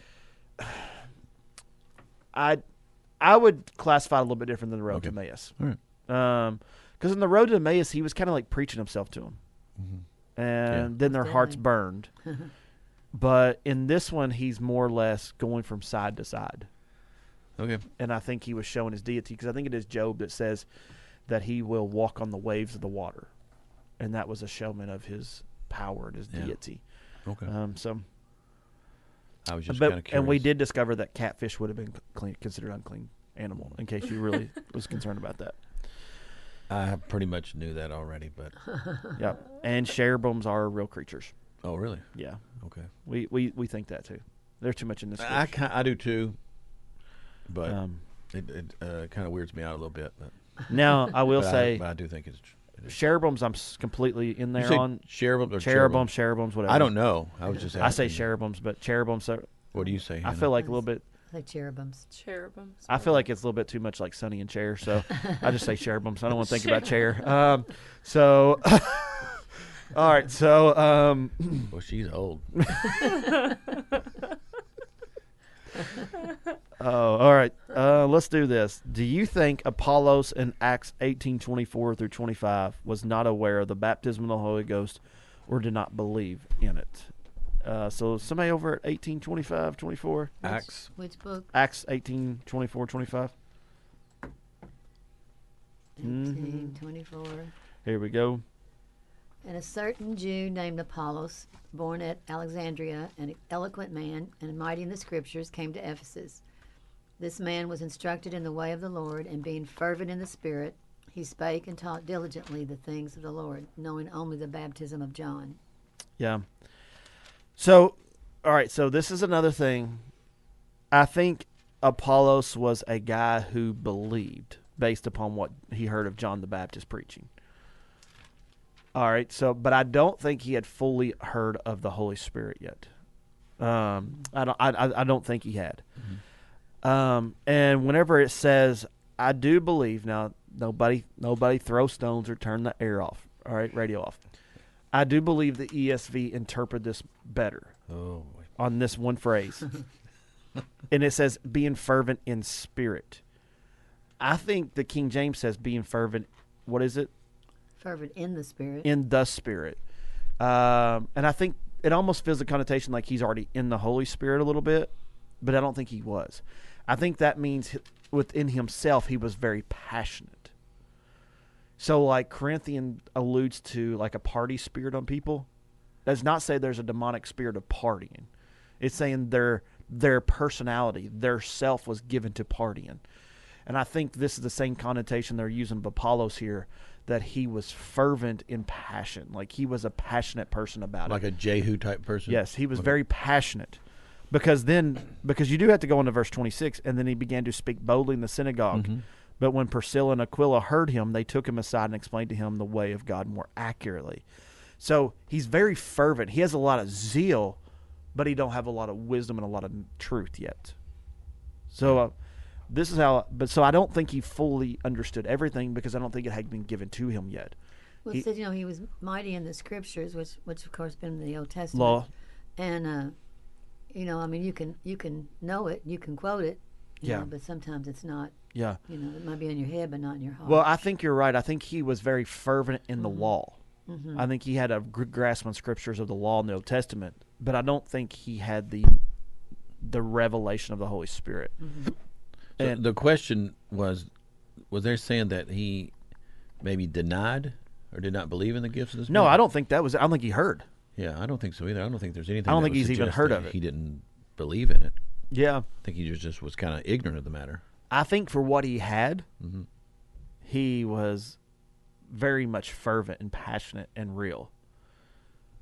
I, I would classify it a little bit different than the road Okay. to Emmaus. All right. Um, because in the road to Emmaus, he was kind of like preaching himself to them, Mm-hmm. and Yeah. then their hearts Definitely. burned. But in this one, he's more or less going from side to side. Okay. And I think he was showing his deity, because I think it is Job that says that he will walk on the waves of the water, and that was a showman of his power and his Yeah. deity. Okay. Um, so, I was just but kind of curious. and we did discover that catfish would have been clean, considered unclean animal. In case you really was concerned about that. I pretty much knew that already, but Yeah, and cherubims are real creatures. oh really? Yeah, Okay. we we, we think that too. There's too much in this. I scripture. ki- I do too, but um, it, it uh, kind of weirds me out a little bit. But, now I will but I, say but I do think it's. It is. cherubims. I'm s- completely in You there say on cherubim or cherubim, cherubims, whatever. I don't know. I was just. I say asking. cherubims, but cherubims. Are, What do you say? I Hannah? feel like a little bit. Like cherubims. Cherubim. I feel like it's a little bit too much like Sonny and Cher, so I just say cherubims. I don't want to think about Cher. Um, so, all right. So, um, Well, she's old. oh, all right. Uh, let's do this. Do you think Apollos in Acts eighteen twenty-four through twenty-five was not aware of the baptism of the Holy Ghost, or did not believe in it? Uh, so somebody over at eighteen twenty-five, twenty-four, Acts. Which book? Acts eighteen twenty-four, twenty-five. eighteen twenty-four. Here we go. And a certain Jew named Apollos, born at Alexandria, an eloquent man and mighty in the scriptures, came to Ephesus. This man was instructed in the way of the Lord, and being fervent in the Spirit, he spake and taught diligently the things of the Lord, knowing only the baptism of John. Yeah. So, all right. So this is another thing. I think Apollos was a guy who believed based upon what he heard of John the Baptist preaching. All right. So, but I don't think he had fully heard of the Holy Spirit yet. Um, I don't. I, I don't think he had. Um, and whenever it says, I do believe now. Nobody, nobody throw stones or turn the air off. All right, radio off. I do believe the E S V interpret this better Oh. boy. on this one phrase. And it says, being fervent in spirit. I think the King James says, being fervent, what is it? Fervent in the Spirit. In the Spirit. Um, and I think it almost feels a connotation like he's already in the Holy Spirit a little bit, but I don't think he was. I think that means within himself he was very passionate. So like Corinthian alludes to like a party spirit on people. Does not say there's a demonic spirit of partying. It's saying their their personality, their self was given to partying. And I think this is the same connotation they're using of Apollos here, that he was fervent in passion. Like he was a passionate person about Like it. a Jehu type person? Yes, he was Okay. very passionate. Because then, because you do have to go into verse twenty-six, and then he began to speak boldly in the synagogue. Mhm. But when Priscilla and Aquila heard him, they took him aside and explained to him the way of God more accurately. So he's very fervent. He has a lot of zeal, but he don't have a lot of wisdom and a lot of truth yet. So uh, this is how. But so I don't think he fully understood everything, because I don't think it had been given to him yet. Well, he- it said, you know, he was mighty in the scriptures, which, which of course, been in the Old Testament. Law. And, uh, you know, I mean, you can you can know it, you can quote it, you Yeah. know, but sometimes it's not, Yeah. you know, it might be in your head, but not in your heart. Well, I think you're right. I think he was very fervent in the Mm-hmm. law. I think he had a good grasp on scriptures of the law in the Old Testament, but I don't think he had the the revelation of the Holy Spirit. Mm-hmm. So And- the question was, was they saying that he maybe denied or did not believe in the gifts of the Spirit? No, I don't think that was. I don't think he heard. Yeah, I don't think so either. I don't think there's anything. I don't that think would he's even suggest heard that of it. He didn't believe in it. Yeah, I think he just, just was kind of ignorant of the matter. I think for what he had, Mhm. he was very much fervent and passionate and real.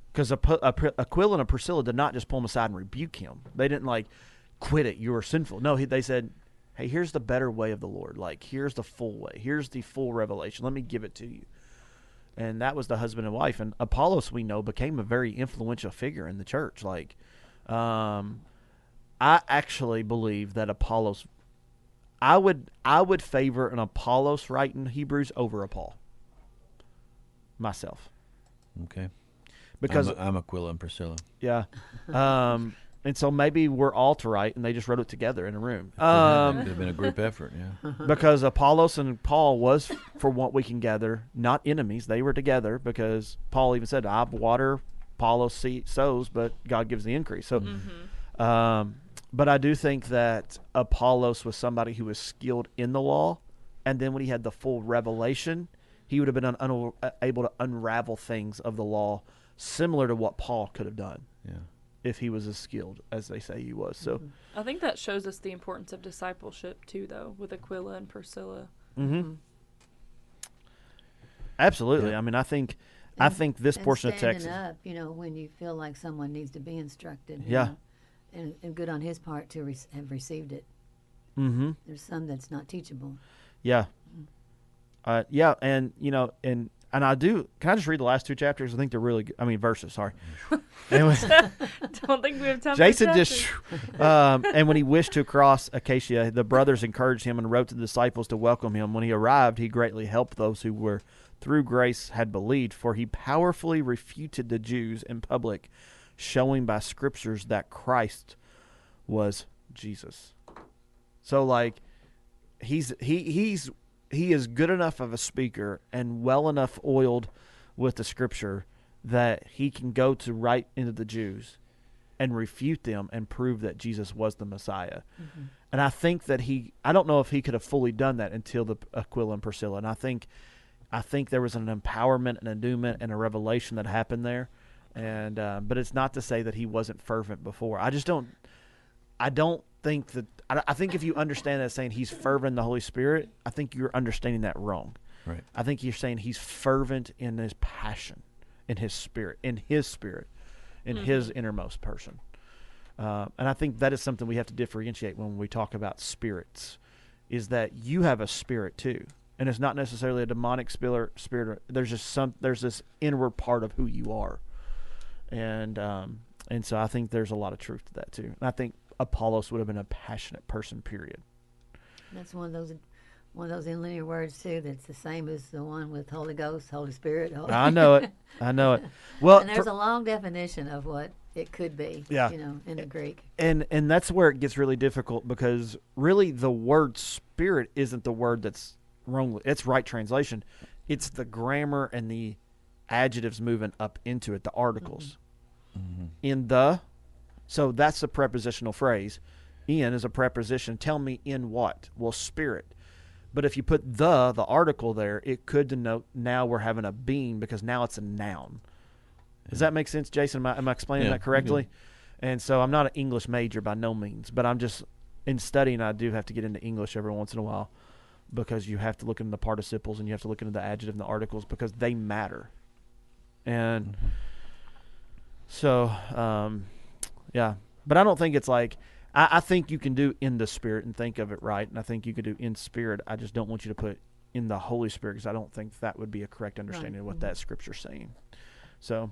Because Aquila and Priscilla did not just pull him aside and rebuke him. They didn't like, quit it, you are sinful. No, he, they said, hey, here's the better way of the Lord. Like, here's the full way. Here's the full revelation. Let me give it to you. And that was the husband and wife. And Apollos, we know, became a very influential figure in the church. Like, um, I actually believe that Apollos, I would I would favor an Apollos writing Hebrews over a Paul. Myself. Okay. Because I'm, I'm Aquila and Priscilla. Yeah. Um, and so maybe we're all to write, and they just wrote it together in a room. It Um, could have been a group effort, yeah. because Apollos and Paul was, for what we can gather, not enemies. They were together because Paul even said, I water, Apollos see, sows, but God gives the increase. So, Mm-hmm. um, but I do think that Apollos was somebody who was skilled in the law, and then when he had the full revelation, he would have been un- un- able to unravel things of the law similar to what Paul could have done. Yeah. If he was as skilled as they say he was. So, I think that shows us the importance of discipleship too, though, with Aquila and Priscilla. mm-hmm. Absolutely. Yeah. I mean, I think, I And- think this and portion of standing Texas. up, you know, when you feel like someone needs to be instructed. you Yeah. know, and, and good on his part to re- have received it. Mm-hmm. There's some that's not teachable. Yeah. Uh, yeah, and you know, and and I do. Can I just read the last two chapters? I think they're really good. I mean, verses. Sorry. Anyway, Don't think we have time. Jason for just. Um, and when he wished to cross Acacia, the brothers encouraged him and wrote to the disciples to welcome him. When he arrived, he greatly helped those who were through grace had believed, for he powerfully refuted the Jews in public, showing by scriptures that Christ was Jesus. So, like, he's he he's he is good enough of a speaker and well enough oiled with the scripture that he can go to right into the Jews and refute them and prove that Jesus was the Messiah. Mm-hmm. And I think that he, I don't know if he could have fully done that until the Aquila and Priscilla. And I think, I think there was an empowerment and endowment and a revelation that happened there. And, uh, but it's not to say that he wasn't fervent before. I just don't, I don't think that, I, I think if you understand that saying he's fervent in the Holy Spirit, I think you're understanding that wrong. Right. I think you're saying he's fervent in his passion, in his spirit, in his spirit, in Mm-hmm. his innermost person. Uh, and I think that is something we have to differentiate when we talk about spirits, is that you have a spirit too. And it's not necessarily a demonic spirit. spirit. There's just some, there's this inward part of who you are. And, um, and so I think there's a lot of truth to that too. And I think Apollos would have been a passionate person, period. That's one of those one of those in linear words too that's the same as the one with Holy Ghost, Holy Spirit. Holy I know it. I know it. Well, and there's for- a long definition of what it could be. Yeah. You know, in the Greek. and and that's where it gets really difficult, because really the word spirit isn't the word that's wrong. It's right translation. It's the grammar and the adjectives moving up into it, the articles. Mm-hmm. In the, so that's a prepositional phrase. In is a preposition. Tell me in what? Well, spirit. But if you put the, the article there, it could denote now we're having a being, because now it's a noun. Does that make sense, Jason? Am I, am I explaining Yeah, that correctly? And so I'm not an English major by no means, but I'm just, in studying, I do have to get into English every once in a while, because you have to look into the participles and you have to look into the adjective and the articles, because they matter. And Mm-hmm. so, um, yeah. But I don't think it's like, I, I think you can do in the Spirit and think of it right, and I think you could do in Spirit. I just don't want you to put in the Holy Spirit, because I don't think that would be a correct understanding Right. of what Mhm. that Scripture's saying. So,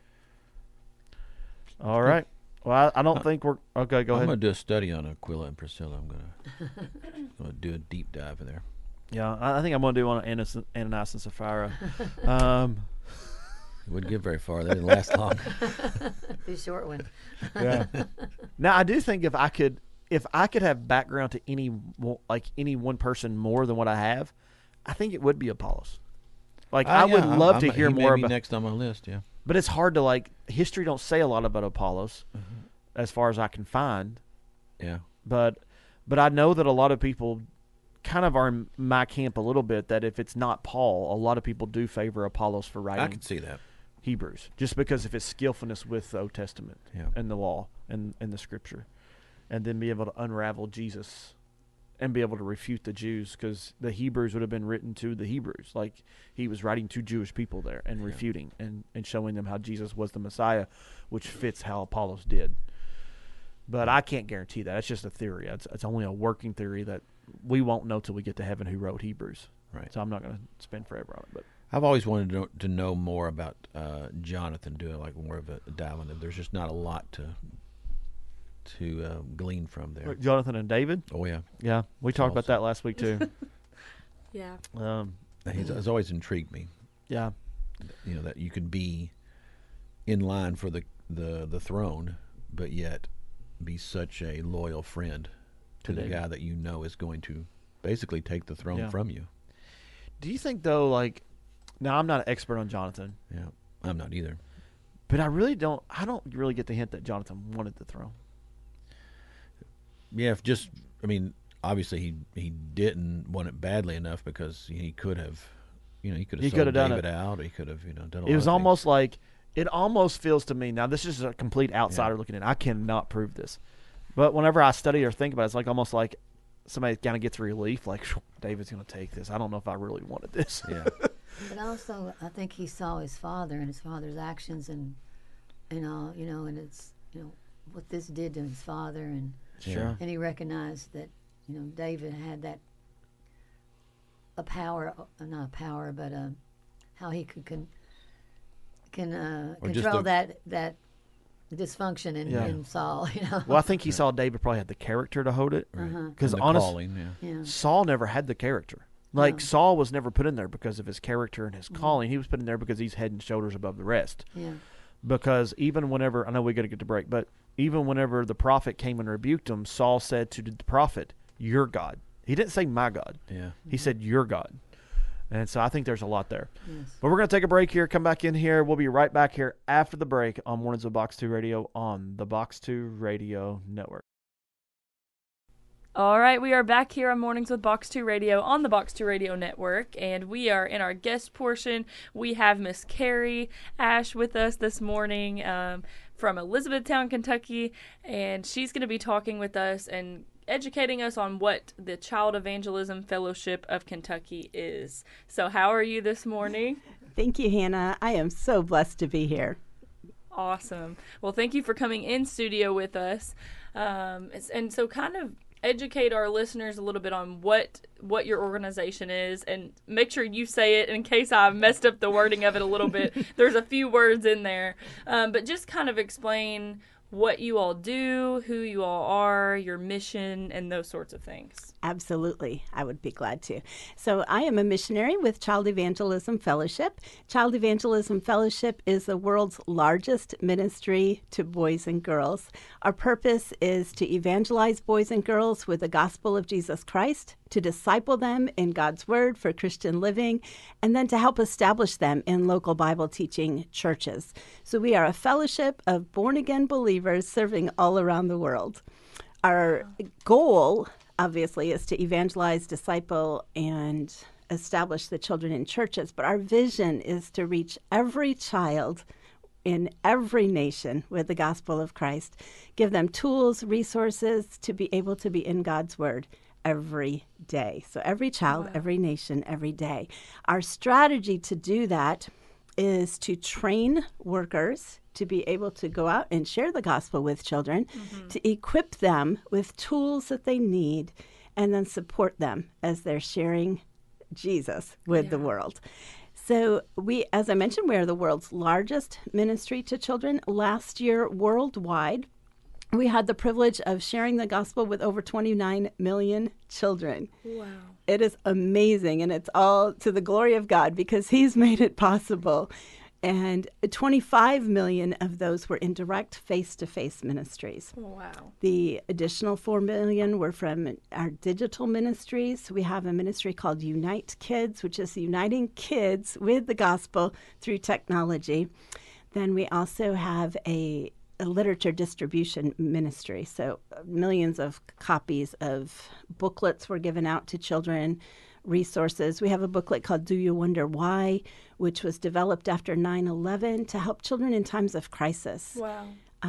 all right. Well, I, I don't Uh, think we're okay. Go I'm ahead. going to do a study on Aquila and Priscilla. I'm going to do a deep dive in there. Yeah, I, I think I'm going to do one on Ananias, Ananias and Sapphira. um, It wouldn't get very far. They didn't last long. Be a short one. yeah. Now I do think if I could, if I could have background to any mo- like any one person more than what I have, I think it would be Apollos. Like Uh, I would yeah, I'm- love I'm- to hear he may more be about. next on my list. Yeah. But it's hard to, like, history don't say a lot about Apollos, Mm-hmm. as far as I can find. Yeah. But but I know that a lot of people kind of are in my camp a little bit, that if it's not Paul, a lot of people do favor Apollos for writing I can see that. Hebrews, just because of his skillfulness with the Old Testament Yeah. and the law and, and the Scripture, and then be able to unravel Jesus and be able to refute the Jews, because the Hebrews would have been written to the Hebrews. Like, he was writing to Jewish people there and Yeah. refuting and, and showing them how Jesus was the Messiah, which fits how Apollos did. But I can't guarantee that. It's just a theory. It's, it's only a working theory that we won't know till we get to heaven who wrote Hebrews. Right. So I'm not going to spend forever on it. But I've always wanted to know, to know more about uh, Jonathan, doing like more of a dive on him. There's just not a lot to to uh, glean from there. Jonathan and David? Oh yeah, Yeah, we talked about awesome. that last week too. Yeah. um, he's, it's always intrigued me. yeah. You know, that you could be in line for the the, the throne, but yet be such a loyal friend to the David. guy that you know is going to basically take the throne Yeah. from you. Do you think, though, like, now I'm not an expert on Jonathan, Yeah, I'm not either. but I really don't, I don't really get the hint that Jonathan wanted the throne. Yeah, if just I mean, obviously he he didn't want it badly enough, because he could have, you know, he could have He sold could have done David it. out. Or he could have, you know, done. A It lot was of almost things. like, it almost feels to me, now this is a complete outsider Yeah. looking in. I cannot prove this. But whenever I study or think about it, it's like almost like somebody kind of gets relief, like, David's going to take this. I don't know if I really wanted this. Yeah, But also, I think he saw his father and his father's actions, and and all, you know, and it's, you know, what this did to his father, and Sure. and he recognized that, you know, David had that a power, uh, not a power, but uh, how he could can can uh, Or just control the- that that dysfunction in, Yeah. in Saul. You know. Well, I think he saw David probably had the character to hold it. right. Uh-huh. Because And the honest, calling, yeah. Yeah. Saul never had the character. Like, No. Saul was never put in there because of his character and his calling. He was put in there because he's head and shoulders above the rest. Yeah. Because even whenever, I know we got to get to break, but even whenever the prophet came and rebuked him, Saul said to the prophet, "Your God." He didn't say my God. Yeah. He said, "Your God." And so I think there's a lot there. Yes. But we're going to take a break here, come back in here. We'll be right back here after the break on Mornings of Box two Radio on the Box two Radio Network. All right, we are back here on Mornings with Box two Radio on the Box two Radio Network, and we are in our guest portion. We have Miss Carrie Ash with us this morning um, from Elizabethtown, Kentucky, and she's going to be talking with us and educating us on what the Child Evangelism Fellowship of Kentucky is. So how are you this morning? Thank you, Hannah. I am so blessed to be here. Awesome. Well, thank you for coming in studio with us. Um, it's- and so kind of educate our listeners a little bit on what what your organization is, and make sure you say it in case I messed up the wording of it a little bit. There's a few words in there. Um, but just kind of explain what you all do, who you all are, your mission, and those sorts of things. Absolutely. I would be glad to. So I am a missionary with Child Evangelism Fellowship. Child Evangelism Fellowship is the world's largest ministry to boys and girls. Our purpose is to evangelize boys and girls with the gospel of Jesus Christ, to disciple them in God's word for Christian living, and then to help establish them in local Bible teaching churches. So we are a fellowship of born-again believers serving all around the world. Our goal, obviously, is to evangelize, disciple, and establish the children in churches. But our vision is to reach every child in every nation with the gospel of Christ, give them tools, resources to be able to be in God's word every day. So every child, Wow. every nation, every day. Our strategy to do that is to train workers to be able to go out and share the gospel with children, to equip them with tools that they need, and then support them as they're sharing Jesus with the Yeah. world. So we, as I mentioned, we are the world's largest ministry to children. Last year, worldwide, we had the privilege of sharing the gospel with over twenty-nine million children. Wow. It is amazing, and it's all to the glory of God because He's made it possible. And twenty-five million of those were in direct face-to-face ministries. Wow. The additional four million were from our digital ministries. We have a ministry called Unite Kids, which is uniting kids with the gospel through technology. Then we also have a, a literature distribution ministry. So uh, millions of copies of booklets were given out to children, resources. We have a booklet called Do You Wonder Why, which was developed after nine eleven to help children in times of crisis. Wow. Um,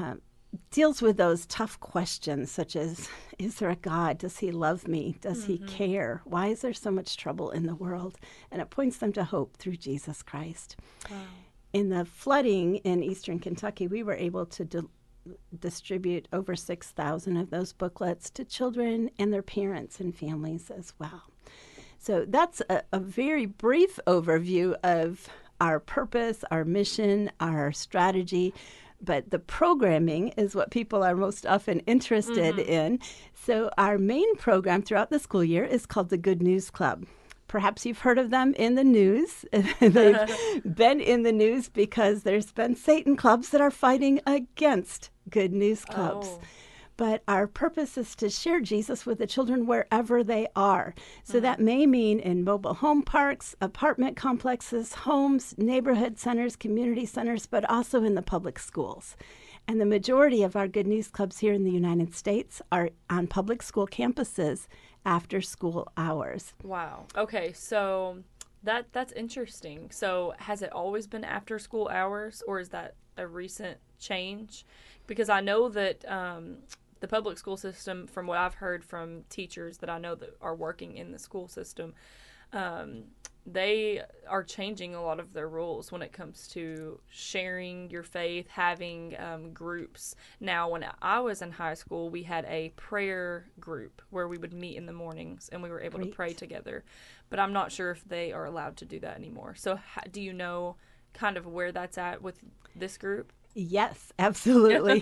deals with those tough questions such as, is there a God? Does he love me? Does Mm-hmm. he care? Why is there so much trouble in the world? And it points them to hope through Jesus Christ. Wow. In the flooding in eastern Kentucky, we were able to di- distribute over six thousand of those booklets to children and their parents and families as well. So that's a, a very brief overview of our purpose, our mission, our strategy. But the programming is what people are most often interested Mm-hmm. in. So our main program throughout the school year is called the Good News Club. Perhaps you've heard of them in the news. They've been in the news because there's been Satan clubs that are fighting against Good News clubs. Oh. But our purpose is to share Jesus with the children wherever they are. So that may mean in mobile home parks, apartment complexes, homes, neighborhood centers, community centers, but also in the public schools. And the majority of our Good News clubs here in the United States are on public school campuses after school hours. Wow. Okay, so that that's interesting. So has it always been after school hours, or is that a recent change? Because I know that um, the public school system, from what I've heard from teachers that I know that are working in the school system, um, they are changing a lot of their rules when it comes to sharing your faith, having um, groups. Now, when I was in high school, we had a prayer group where we would meet in the mornings and we were able Great. to pray together. But I'm not sure if they are allowed to do that anymore. So ha- do you know kind of where that's at with this group? Yes, absolutely.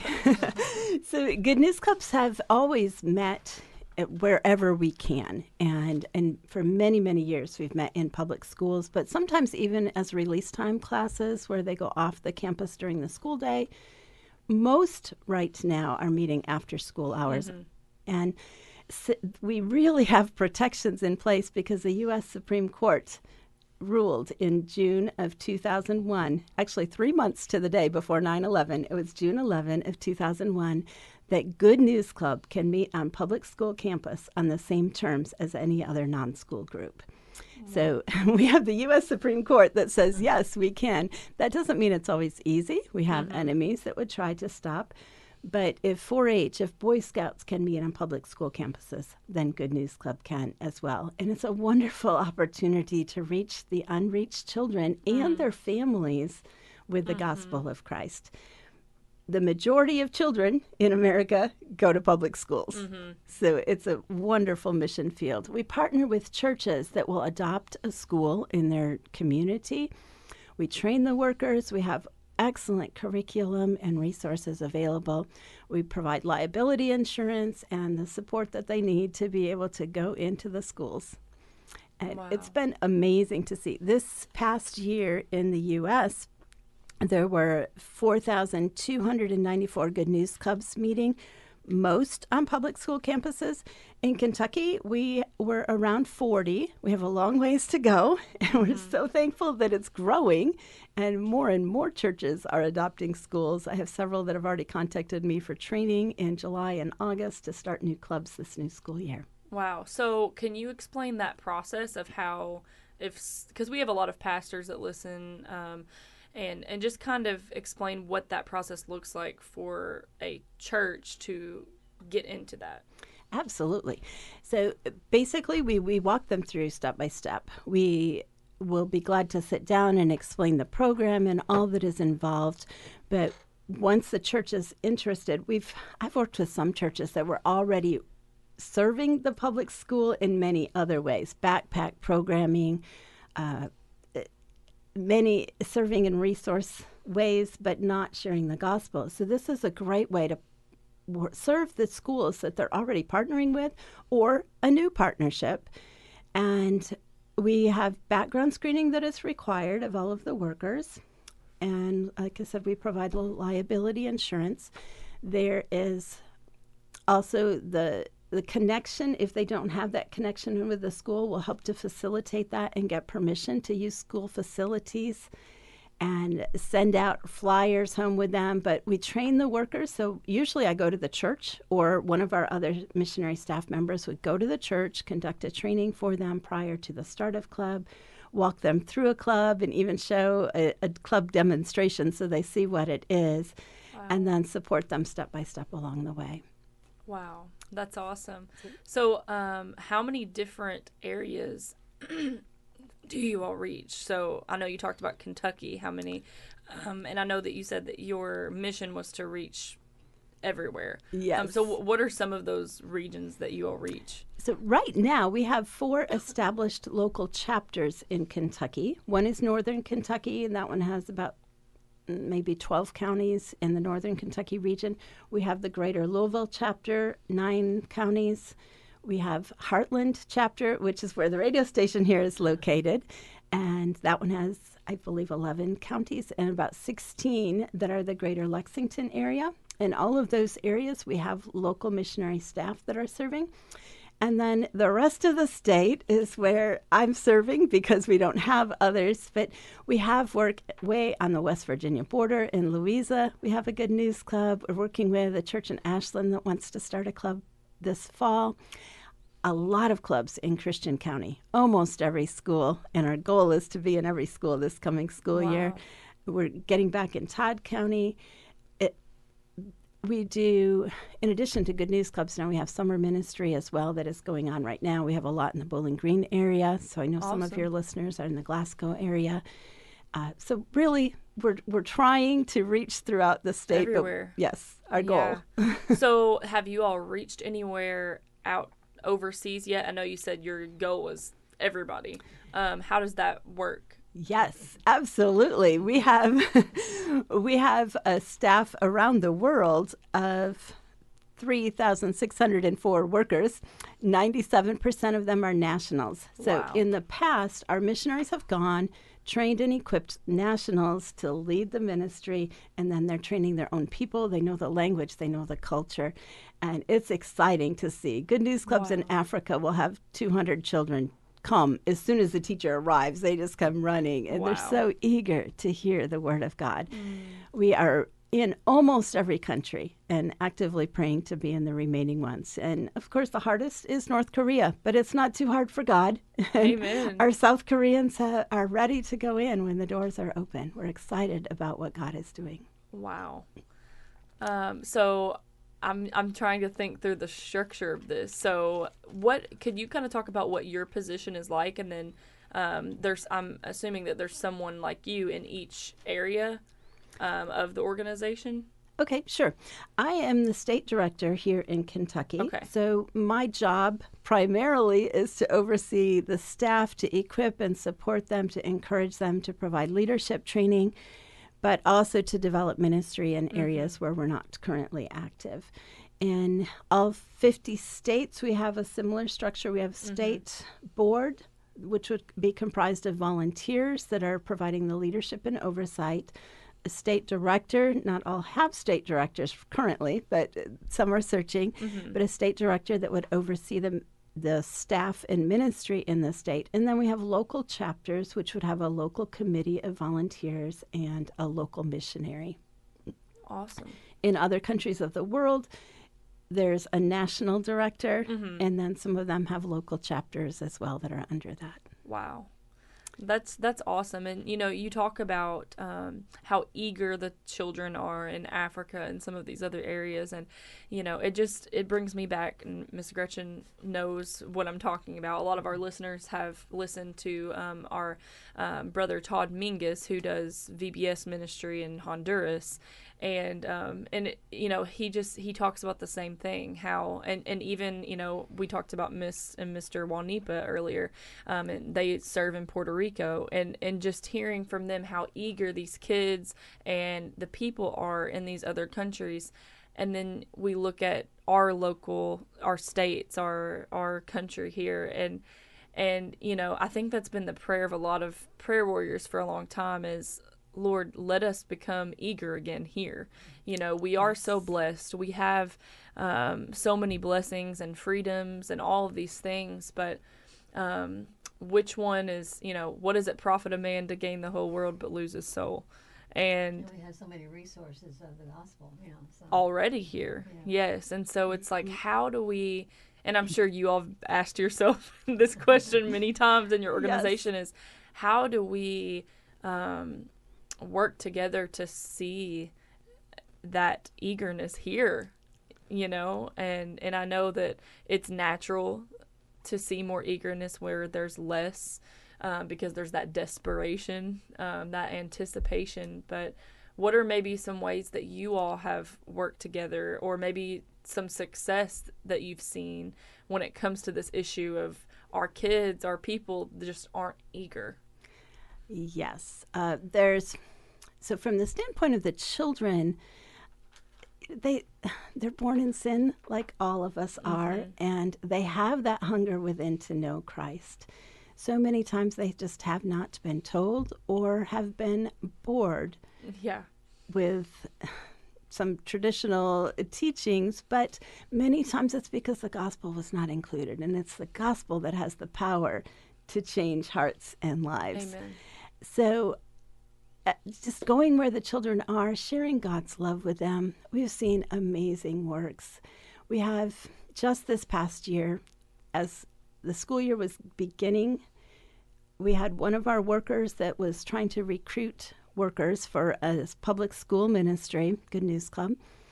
So Good News Clubs have always met at wherever we can. And, and for many, many years, we've met in public schools, but sometimes even as release time classes where they go off the campus during the school day. Most right now are meeting after school hours. Mm-hmm. And s- we really have protections in place because the U S Supreme Court ruled in June of two thousand one, actually three months to the day before nine eleven, it was June eleventh of two thousand one, that Good News Club can meet on public school campus on the same terms as any other non-school group. So we have the U S Supreme Court that says, yes, we can. That doesn't mean it's always easy. We have Mm-hmm. enemies that would try to stop. But if four H, if Boy Scouts can meet on public school campuses, then Good News Club can as well. And it's a wonderful opportunity to reach the unreached children and their families with the gospel of Christ. The majority of children in America go to public schools. So it's a wonderful mission field. We partner with churches that will adopt a school in their community. We train the workers. We have excellent curriculum and resources available. We provide liability insurance and the support that they need to be able to go into the schools. And Wow. it's been amazing to see. This past year in the U S, there were four thousand two hundred ninety-four Good News Clubs meeting, most on public school campuses. In Kentucky, we were around forty. We have a long ways to go, and we're so thankful that it's growing, and more and more churches are adopting schools. I have several that have already contacted me for training in July and August to start new clubs this new school year. Wow. So can you explain that process of how, if, because we have a lot of pastors that listen, um, and, and just kind of explain what that process looks like for a church to get into that. Absolutely. So basically, we, we walk them through step by step. We will be glad to sit down and explain the program and all that is involved. But once the church is interested, we've I've worked with some churches that were already serving the public school in many other ways, backpack programming, uh, many serving in resource ways, but not sharing the gospel. So this is a great way to serve the schools that they're already partnering with or a new partnership. And we have background screening that is required of all of the workers. And like I said, we provide liability insurance. There is also the the connection. If they don't have that connection with the school, we'll help to facilitate that and get permission to use school facilities and send out flyers home with them. But we train the workers. So usually I go to the church, or one of our other missionary staff members would go to the church, conduct a training for them prior to the start of club, walk them through a club, and even show a, a club demonstration so they see what it is. Wow. and then support them step by step along the way. Wow, that's awesome. So, um, how many different areas do you all reach? So, I know you talked about Kentucky. How many? Um, and I know that you said that your mission was to reach everywhere. Yes. Um, so, w- what are some of those regions that you all reach? So right now we have four established local chapters in Kentucky. One is Northern Kentucky, and that one has about maybe twelve counties in the Northern Kentucky region. We have the Greater Louisville chapter, nine counties. We have Heartland chapter, which is where the radio station here is located, and that one has, I believe, eleven counties and about sixteen that are the Greater Lexington area. In all of those areas, we have local missionary staff that are serving. And then the rest of the state is where I'm serving because we don't have others. But we have work way on the West Virginia border in Louisa. We have a Good News Club. We're working with a church in Ashland that wants to start a club this fall. A lot of clubs in Christian County, almost every school. And our goal is to be in every school this coming school Wow. year. We're getting back in Todd County. We do, in addition to Good News Clubs, now we have summer ministry as well that is going on right now. We have a lot in the Bowling Green area, so I know some of Awesome. your listeners are in the Glasgow area. Uh, so really, we're we're trying to reach throughout the state. but Everywhere. yes, our goal. Yeah. So, have you all reached anywhere out overseas yet? I know you said your goal was everybody. Um, how does that work? Yes, absolutely. We have we have a staff around the world of three thousand six hundred four workers. ninety-seven percent of them are nationals. So Wow. in the past, our missionaries have gone, trained and equipped nationals to lead the ministry, and then they're training their own people. They know the language, they know the culture, and it's exciting to see. Good News Clubs in Africa will have two hundred children come as soon as the teacher arrives. They just come running, and they're Wow. so eager to hear the word of God. We are in almost every country and actively praying to be in the remaining ones. And of course, the hardest is North Korea, but it's not too hard for God. Amen. Our South Koreans uh, are ready to go in when the doors are open. We're excited about what God is doing. Wow. Um, so I'm I'm trying to think through the structure of this. So what could you kind of talk about what your position is like, and then um, there's I'm assuming that there's someone like you in each area um, of the organization. Okay, sure. I am the state director here in Kentucky. Okay. So my job primarily is to oversee the staff, to equip and support them, to encourage them, to provide leadership training, but also to develop ministry in areas where we're not currently active. In all fifty states, we have a similar structure. We have a state board, which would be comprised of volunteers that are providing the leadership and oversight. A state director, not all have state directors currently, but uh, some are searching, but a state director that would oversee the the staff and ministry in the state. And then we have local chapters, which would have a local committee of volunteers and a local missionary. Awesome. In other countries of the world, there's a national director, and then some of them have local chapters as well that are under that. Wow. That's that's awesome. And you know, you talk about um, how eager the children are in Africa and some of these other areas, and you know, it just it brings me back. And Miss Gretchen knows what I'm talking about. A lot of our listeners have listened to um, our um, brother Todd Mingus, who does V B S ministry in Honduras, and um, and it, you know, he just he talks about the same thing. How and, and even you know, we talked about Miss and Mister Wanipa earlier, um, and they serve in Puerto Rico, and and just hearing from them how eager these kids and the people are in these other countries. And then we look at our local, our states, our our country here, and and you know, I think that's been the prayer of a lot of prayer warriors for a long time is, Lord, let us become eager again here. You know, we are so blessed. We have um, so many blessings and freedoms and all of these things, but um, which one is, you know, what does it profit a man to gain the whole world but lose his soul? And We have so many resources of the gospel, you know. So. already here. Yes. And so it's like, how do we, and I'm sure you all have asked yourself this question many times in your organization is, how do we um, work together to see that eagerness here, you know, and, and I know that it's natural to see more eagerness where there's less, um, because there's that desperation, um, that anticipation. But what are maybe some ways that you all have worked together, or maybe some success that you've seen when it comes to this issue of our kids, our people just aren't eager? Yes. Uh, there's, so from the standpoint of the children, they they're born in sin like all of us are, mm-hmm. and they have that hunger within to know Christ. So many times they just have not been told or have been bored yeah. with some traditional teachings, but many times it's because the gospel was not included, and it's the gospel that has the power to change hearts and lives. Amen. So uh, just going where the children are, sharing God's love with them. We've seen amazing works. We have just this past year, as the school year was beginning, we had one of our workers that was trying to recruit workers for a public school ministry, Good News Club.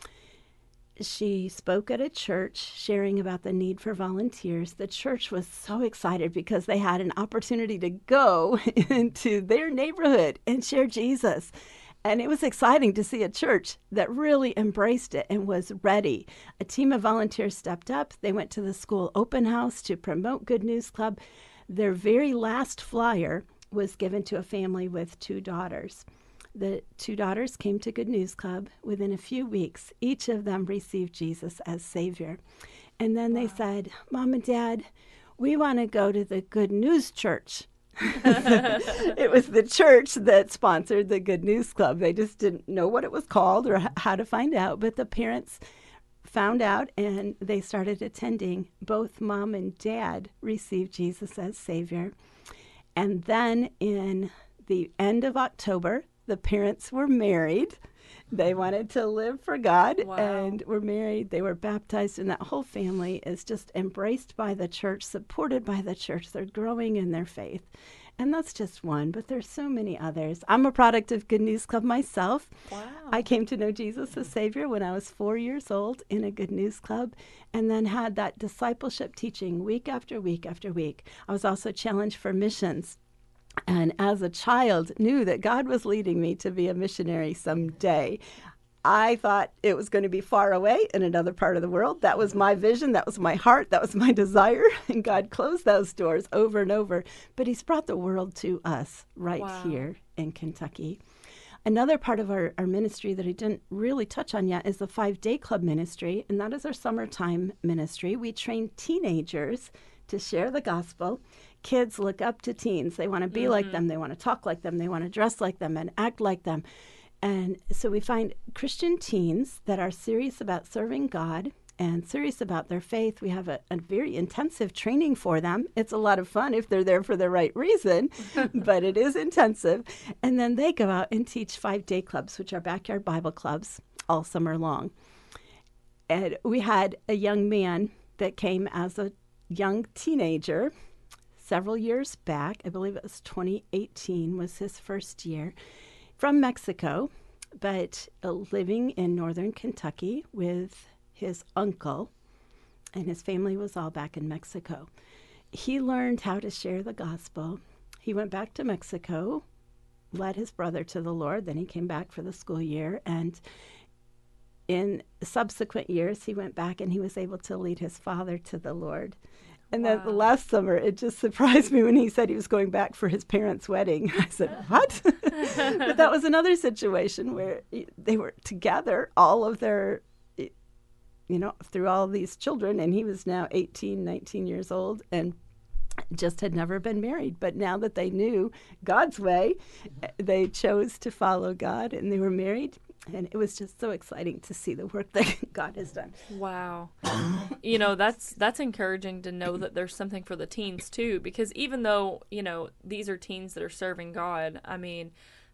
She spoke at a church sharing about the need for volunteers. The church was so excited because they had an opportunity to go into their neighborhood and share Jesus. And it was exciting to see a church that really embraced it and was ready. A team of volunteers stepped up. They went to the school open house to promote Good News Club. Their very last flyer was given to a family with two daughters. The two daughters came to Good News Club. Within a few weeks, each of them received Jesus as Savior. And then wow. they said, Mom and Dad, we want to go to the Good News Church. It was the church that sponsored the Good News Club. They just didn't know what it was called or h- how to find out, but the parents found out and they started attending. Both Mom and Dad received Jesus as Savior. And then in the end of October, the parents were married. They wanted to live for God wow. and were married. They were baptized, and that whole family is just embraced by the church, supported by the church. They're growing in their faith. And that's just one, but there's so many others. I'm a product of Good News Club myself. Wow. I came to know Jesus as Savior when I was four years old in a Good News Club, and then had that discipleship teaching week after week after week. I was also challenged for missions. And as a child, knew that God was leading me to be a missionary someday. I thought it was going to be far away in another part of the world. That was my vision. That was my heart. That was my desire. And God closed those doors over and over. But He's brought the world to us right wow. here in Kentucky. Another part of our, our ministry that I didn't really touch on yet is the five-day club ministry, and that is our summertime ministry. We train teenagers to share the gospel. Kids look up to teens. They want to be mm-hmm. like them. They want to talk like them. They want to dress like them and act like them. And so we find Christian teens that are serious about serving God and serious about their faith. We have a, a very intensive training for them. It's a lot of fun if they're there for the right reason, but it is intensive. And then they go out and teach five-day clubs, which are backyard Bible clubs, all summer long. And we had a young man that came as a young teenager several years back. I believe it was twenty eighteen was his first year, from Mexico, but uh, living in northern Kentucky with his uncle, and his family was all back in Mexico. He learned how to share the gospel. He went back to Mexico, led his brother to the Lord, then he came back for the school year, and in subsequent years, he went back and he was able to lead his father to the Lord. And wow. then the last summer, it just surprised me when he said he was going back for his parents' wedding. I said, what? But that was another situation where they were together, all of their, you know, through all these children, and he was now eighteen, nineteen years old, and just had never been married. But now that they knew God's way, they chose to follow God, and they were married. And it was just so exciting to see the work that God has done. Wow. You know, that's that's encouraging to know that there's something for the teens, too, because even though, you know, these are teens that are serving God, I mean,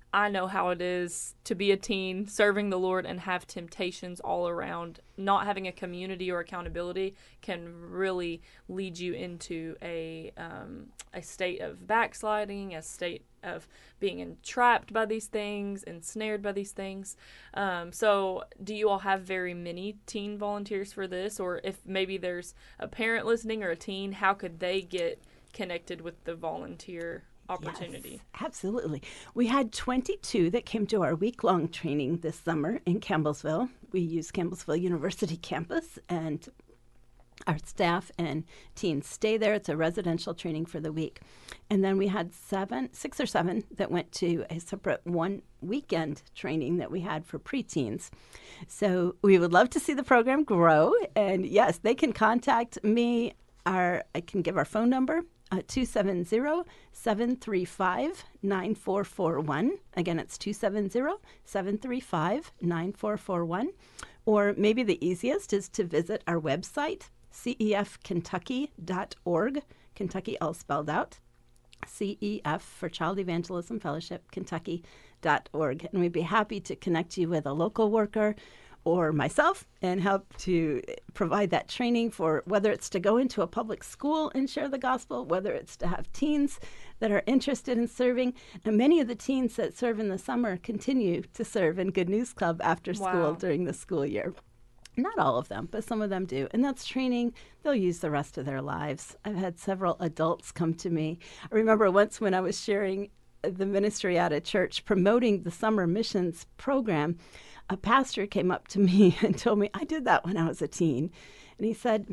I know how it is to be a teen serving the Lord and have temptations all around. Not having a community or accountability can really lead you into a um, a state of backsliding, a state of being entrapped by these things, ensnared by these things. Um, so do you all have very many teen volunteers for this? Or if maybe there's a parent listening or a teen, how could they get connected with the volunteer opportunity? Yes, absolutely. We had twenty-two that came to our week-long training this summer in Campbellsville. We use Campbellsville University campus, and our staff and teens stay there. It's a residential training for the week. And then we had seven, six or seven that went to a separate one weekend training that we had for preteens. So we would love to see the program grow. And yes, they can contact me. Our, I can give our phone number, uh, two seven zero, seven three five, nine four four one. Again, it's two seven zero, seven three five, nine four four one. Or maybe the easiest is to visit our website, C E F Kentucky dot org, Kentucky all spelled out, C E F for Child Evangelism Fellowship, Kentucky dot org. And we'd be happy to connect you with a local worker or myself and help to provide that training for whether it's to go into a public school and share the gospel, whether it's to have teens that are interested in serving. And many of the teens that serve in the summer continue to serve in Good News Club after Wow. school during the school year. Not all of them, but some of them do. And that's training they'll use the rest of their lives. I've had several adults come to me. I remember once when I was sharing the ministry at a church promoting the summer missions program, a pastor came up to me and told me, I did that when I was a teen. And he said,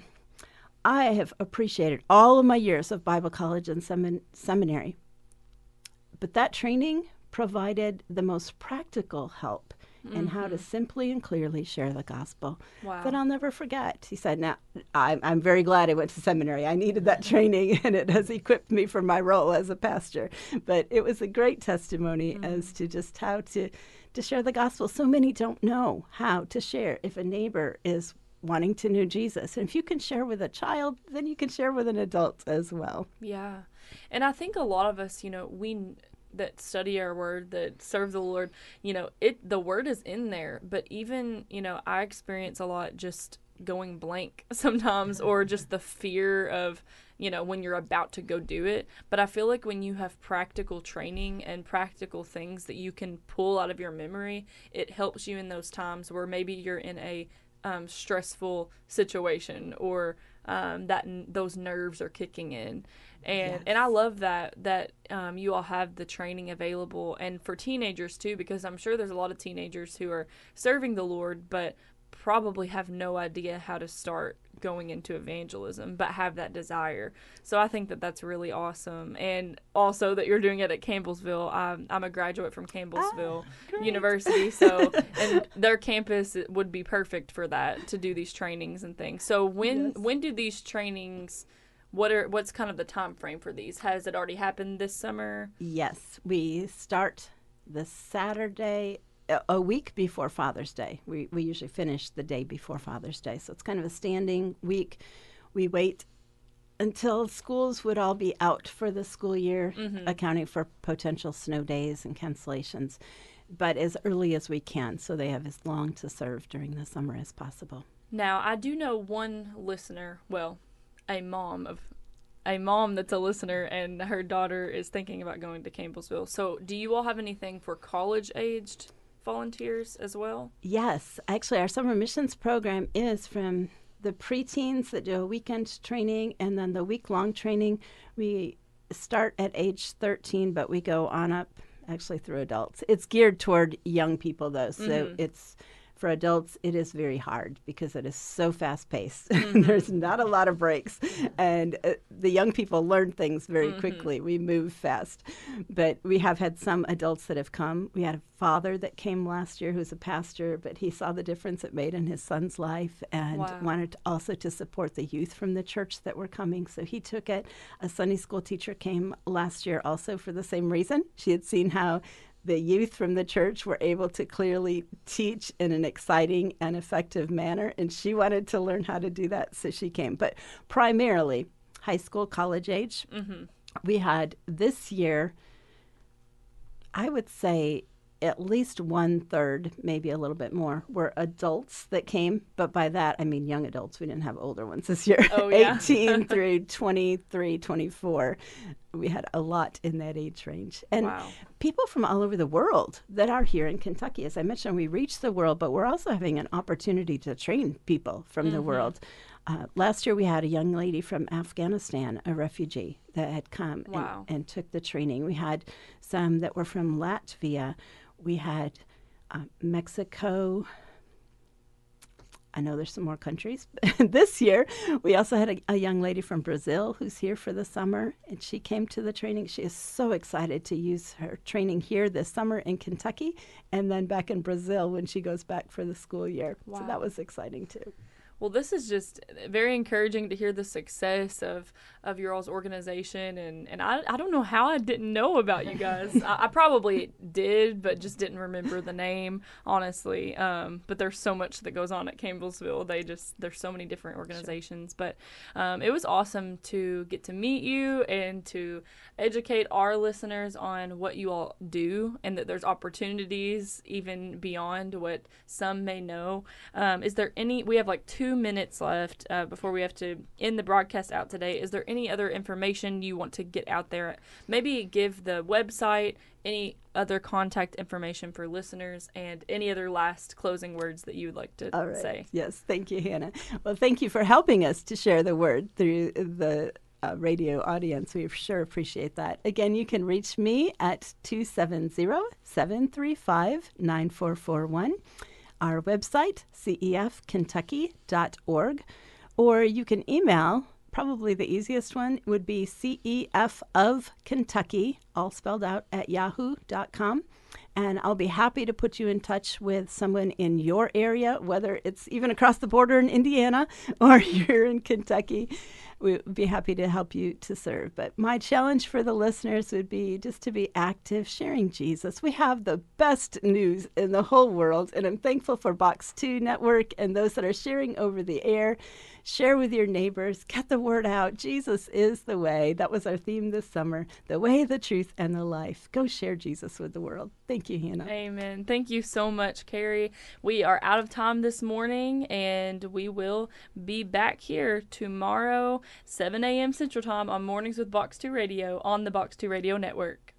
I have appreciated all of my years of Bible college and semin- seminary, but that training provided the most practical help Mm-hmm. in how to simply and clearly share the gospel Wow. that I'll never forget. He said, now, I'm, I'm very glad I went to seminary. I needed that training, and it has equipped me for my role as a pastor. But it was a great testimony mm-hmm. as to just how to, to share the gospel. So many don't know how to share if a neighbor is wanting to know Jesus. And if you can share with a child, then you can share with an adult as well. Yeah. And I think a lot of us, you know, we... that study our word, that serve the Lord, you know, it the word is in there. But even, you know, I experience a lot just going blank sometimes, or just the fear of, you know, when you're about to go do it. But I feel like when you have practical training and practical things that you can pull out of your memory, it helps you in those times where maybe you're in a um, stressful situation, or um, that n- those nerves are kicking in. And yes. and I love that that um, you all have the training available, and for teenagers too, because I'm sure there's a lot of teenagers who are serving the Lord but probably have no idea how to start going into evangelism, but have that desire. So I think that that's really awesome. And also that you're doing it at Campbellsville. I'm, I'm a graduate from Campbellsville ah, University, so and their campus would be perfect for that, to do these trainings and things. So when yes. when do these trainings? What are what's kind of the time frame for these? Has it already happened this summer? Yes, we start the Saturday, a, a week before Father's Day. We we usually finish the day before Father's Day, so it's kind of a standing week. We wait until schools would all be out for the school year, mm-hmm. accounting for potential snow days and cancellations, but as early as we can, so they have as long to serve during the summer as possible. Now, I do know one listener, well, a mom of a mom that's a listener, and her daughter is thinking about going to Campbellsville. So do you all have anything for college-aged volunteers as well? Yes. Actually, our summer missions program is from the preteens that do a weekend training, and then the week-long training. We start at age thirteen, but we go on up actually through adults. It's geared toward young people, though, so mm-hmm. it's... For adults, it is very hard because it is so fast-paced. Mm-hmm. There's not a lot of breaks. And uh, the young people learn things very mm-hmm. quickly. We move fast. But we have had some adults that have come. We had a father that came last year who's a pastor, but he saw the difference it made in his son's life and wow. wanted to also to support the youth from the church that were coming. So he took it. A Sunday school teacher came last year also for the same reason. She had seen how the youth from the church were able to clearly teach in an exciting and effective manner, and she wanted to learn how to do that, so she came. But primarily high school, college age. Mm-hmm. We had this year, I would say at least one third, maybe a little bit more, were adults that came. But by that, I mean young adults. We didn't have older ones this year. Oh, yeah. eighteen through twenty-three, twenty-four. We had a lot in that age range. And Wow. people from all over the world that are here in Kentucky. As I mentioned, we reach the world, but we're also having an opportunity to train people from the world. Uh, last year, we had a young lady from Afghanistan, a refugee, that had come Wow. and, and took the training. We had some that were from Latvia. We had uh, Mexico. I know there's some more countries. This year, we also had a, a young lady from Brazil who's here for the summer, and she came to the training. She is so excited to use her training here this summer in Kentucky and then back in Brazil when she goes back for the school year. So Wow. that was exciting, too. Well, this is just very encouraging to hear the success of, of your all's organization. And, and I, I don't know how I didn't know about you guys. I, I probably did, but just didn't remember the name, honestly. Um, but there's so much that goes on at Campbellsville. They just, there's so many different organizations. Sure. But um, it was awesome to get to meet you and to educate our listeners on what you all do and that there's opportunities even beyond what some may know. Um, is there any, we have like two minutes left uh, before we have to end the broadcast out today. Is there any other information you want to get out there? Maybe give the website, any other contact information for listeners, and any other last closing words that you would like to All right. say. Yes, thank you, Hannah. Well, thank you for helping us to share the word through the uh, radio audience. We sure appreciate that. Again, you can reach me at two seven zero, seven three five, nine four four one. Our website, C E F Kentucky dot org, or you can email. Probably the easiest one would be C E F of Kentucky, all spelled out, at yahoo dot com. And I'll be happy to put you in touch with someone in your area, whether it's even across the border in Indiana or you're in Kentucky. We'd be happy to help you to serve. But my challenge for the listeners would be just to be active, sharing Jesus. We have the best news in the whole world, and I'm thankful for Box two Network and those that are sharing over the air. Share with your neighbors. Get the word out. Jesus is the way. That was our theme this summer. The way, the truth, and the life. Go share Jesus with the world. Thank you, Hannah. Amen. Thank you so much, Carrie. We are out of time this morning, and we will be back here tomorrow, seven a.m. Central Time on Mornings with Box two Radio on the Box two Radio Network.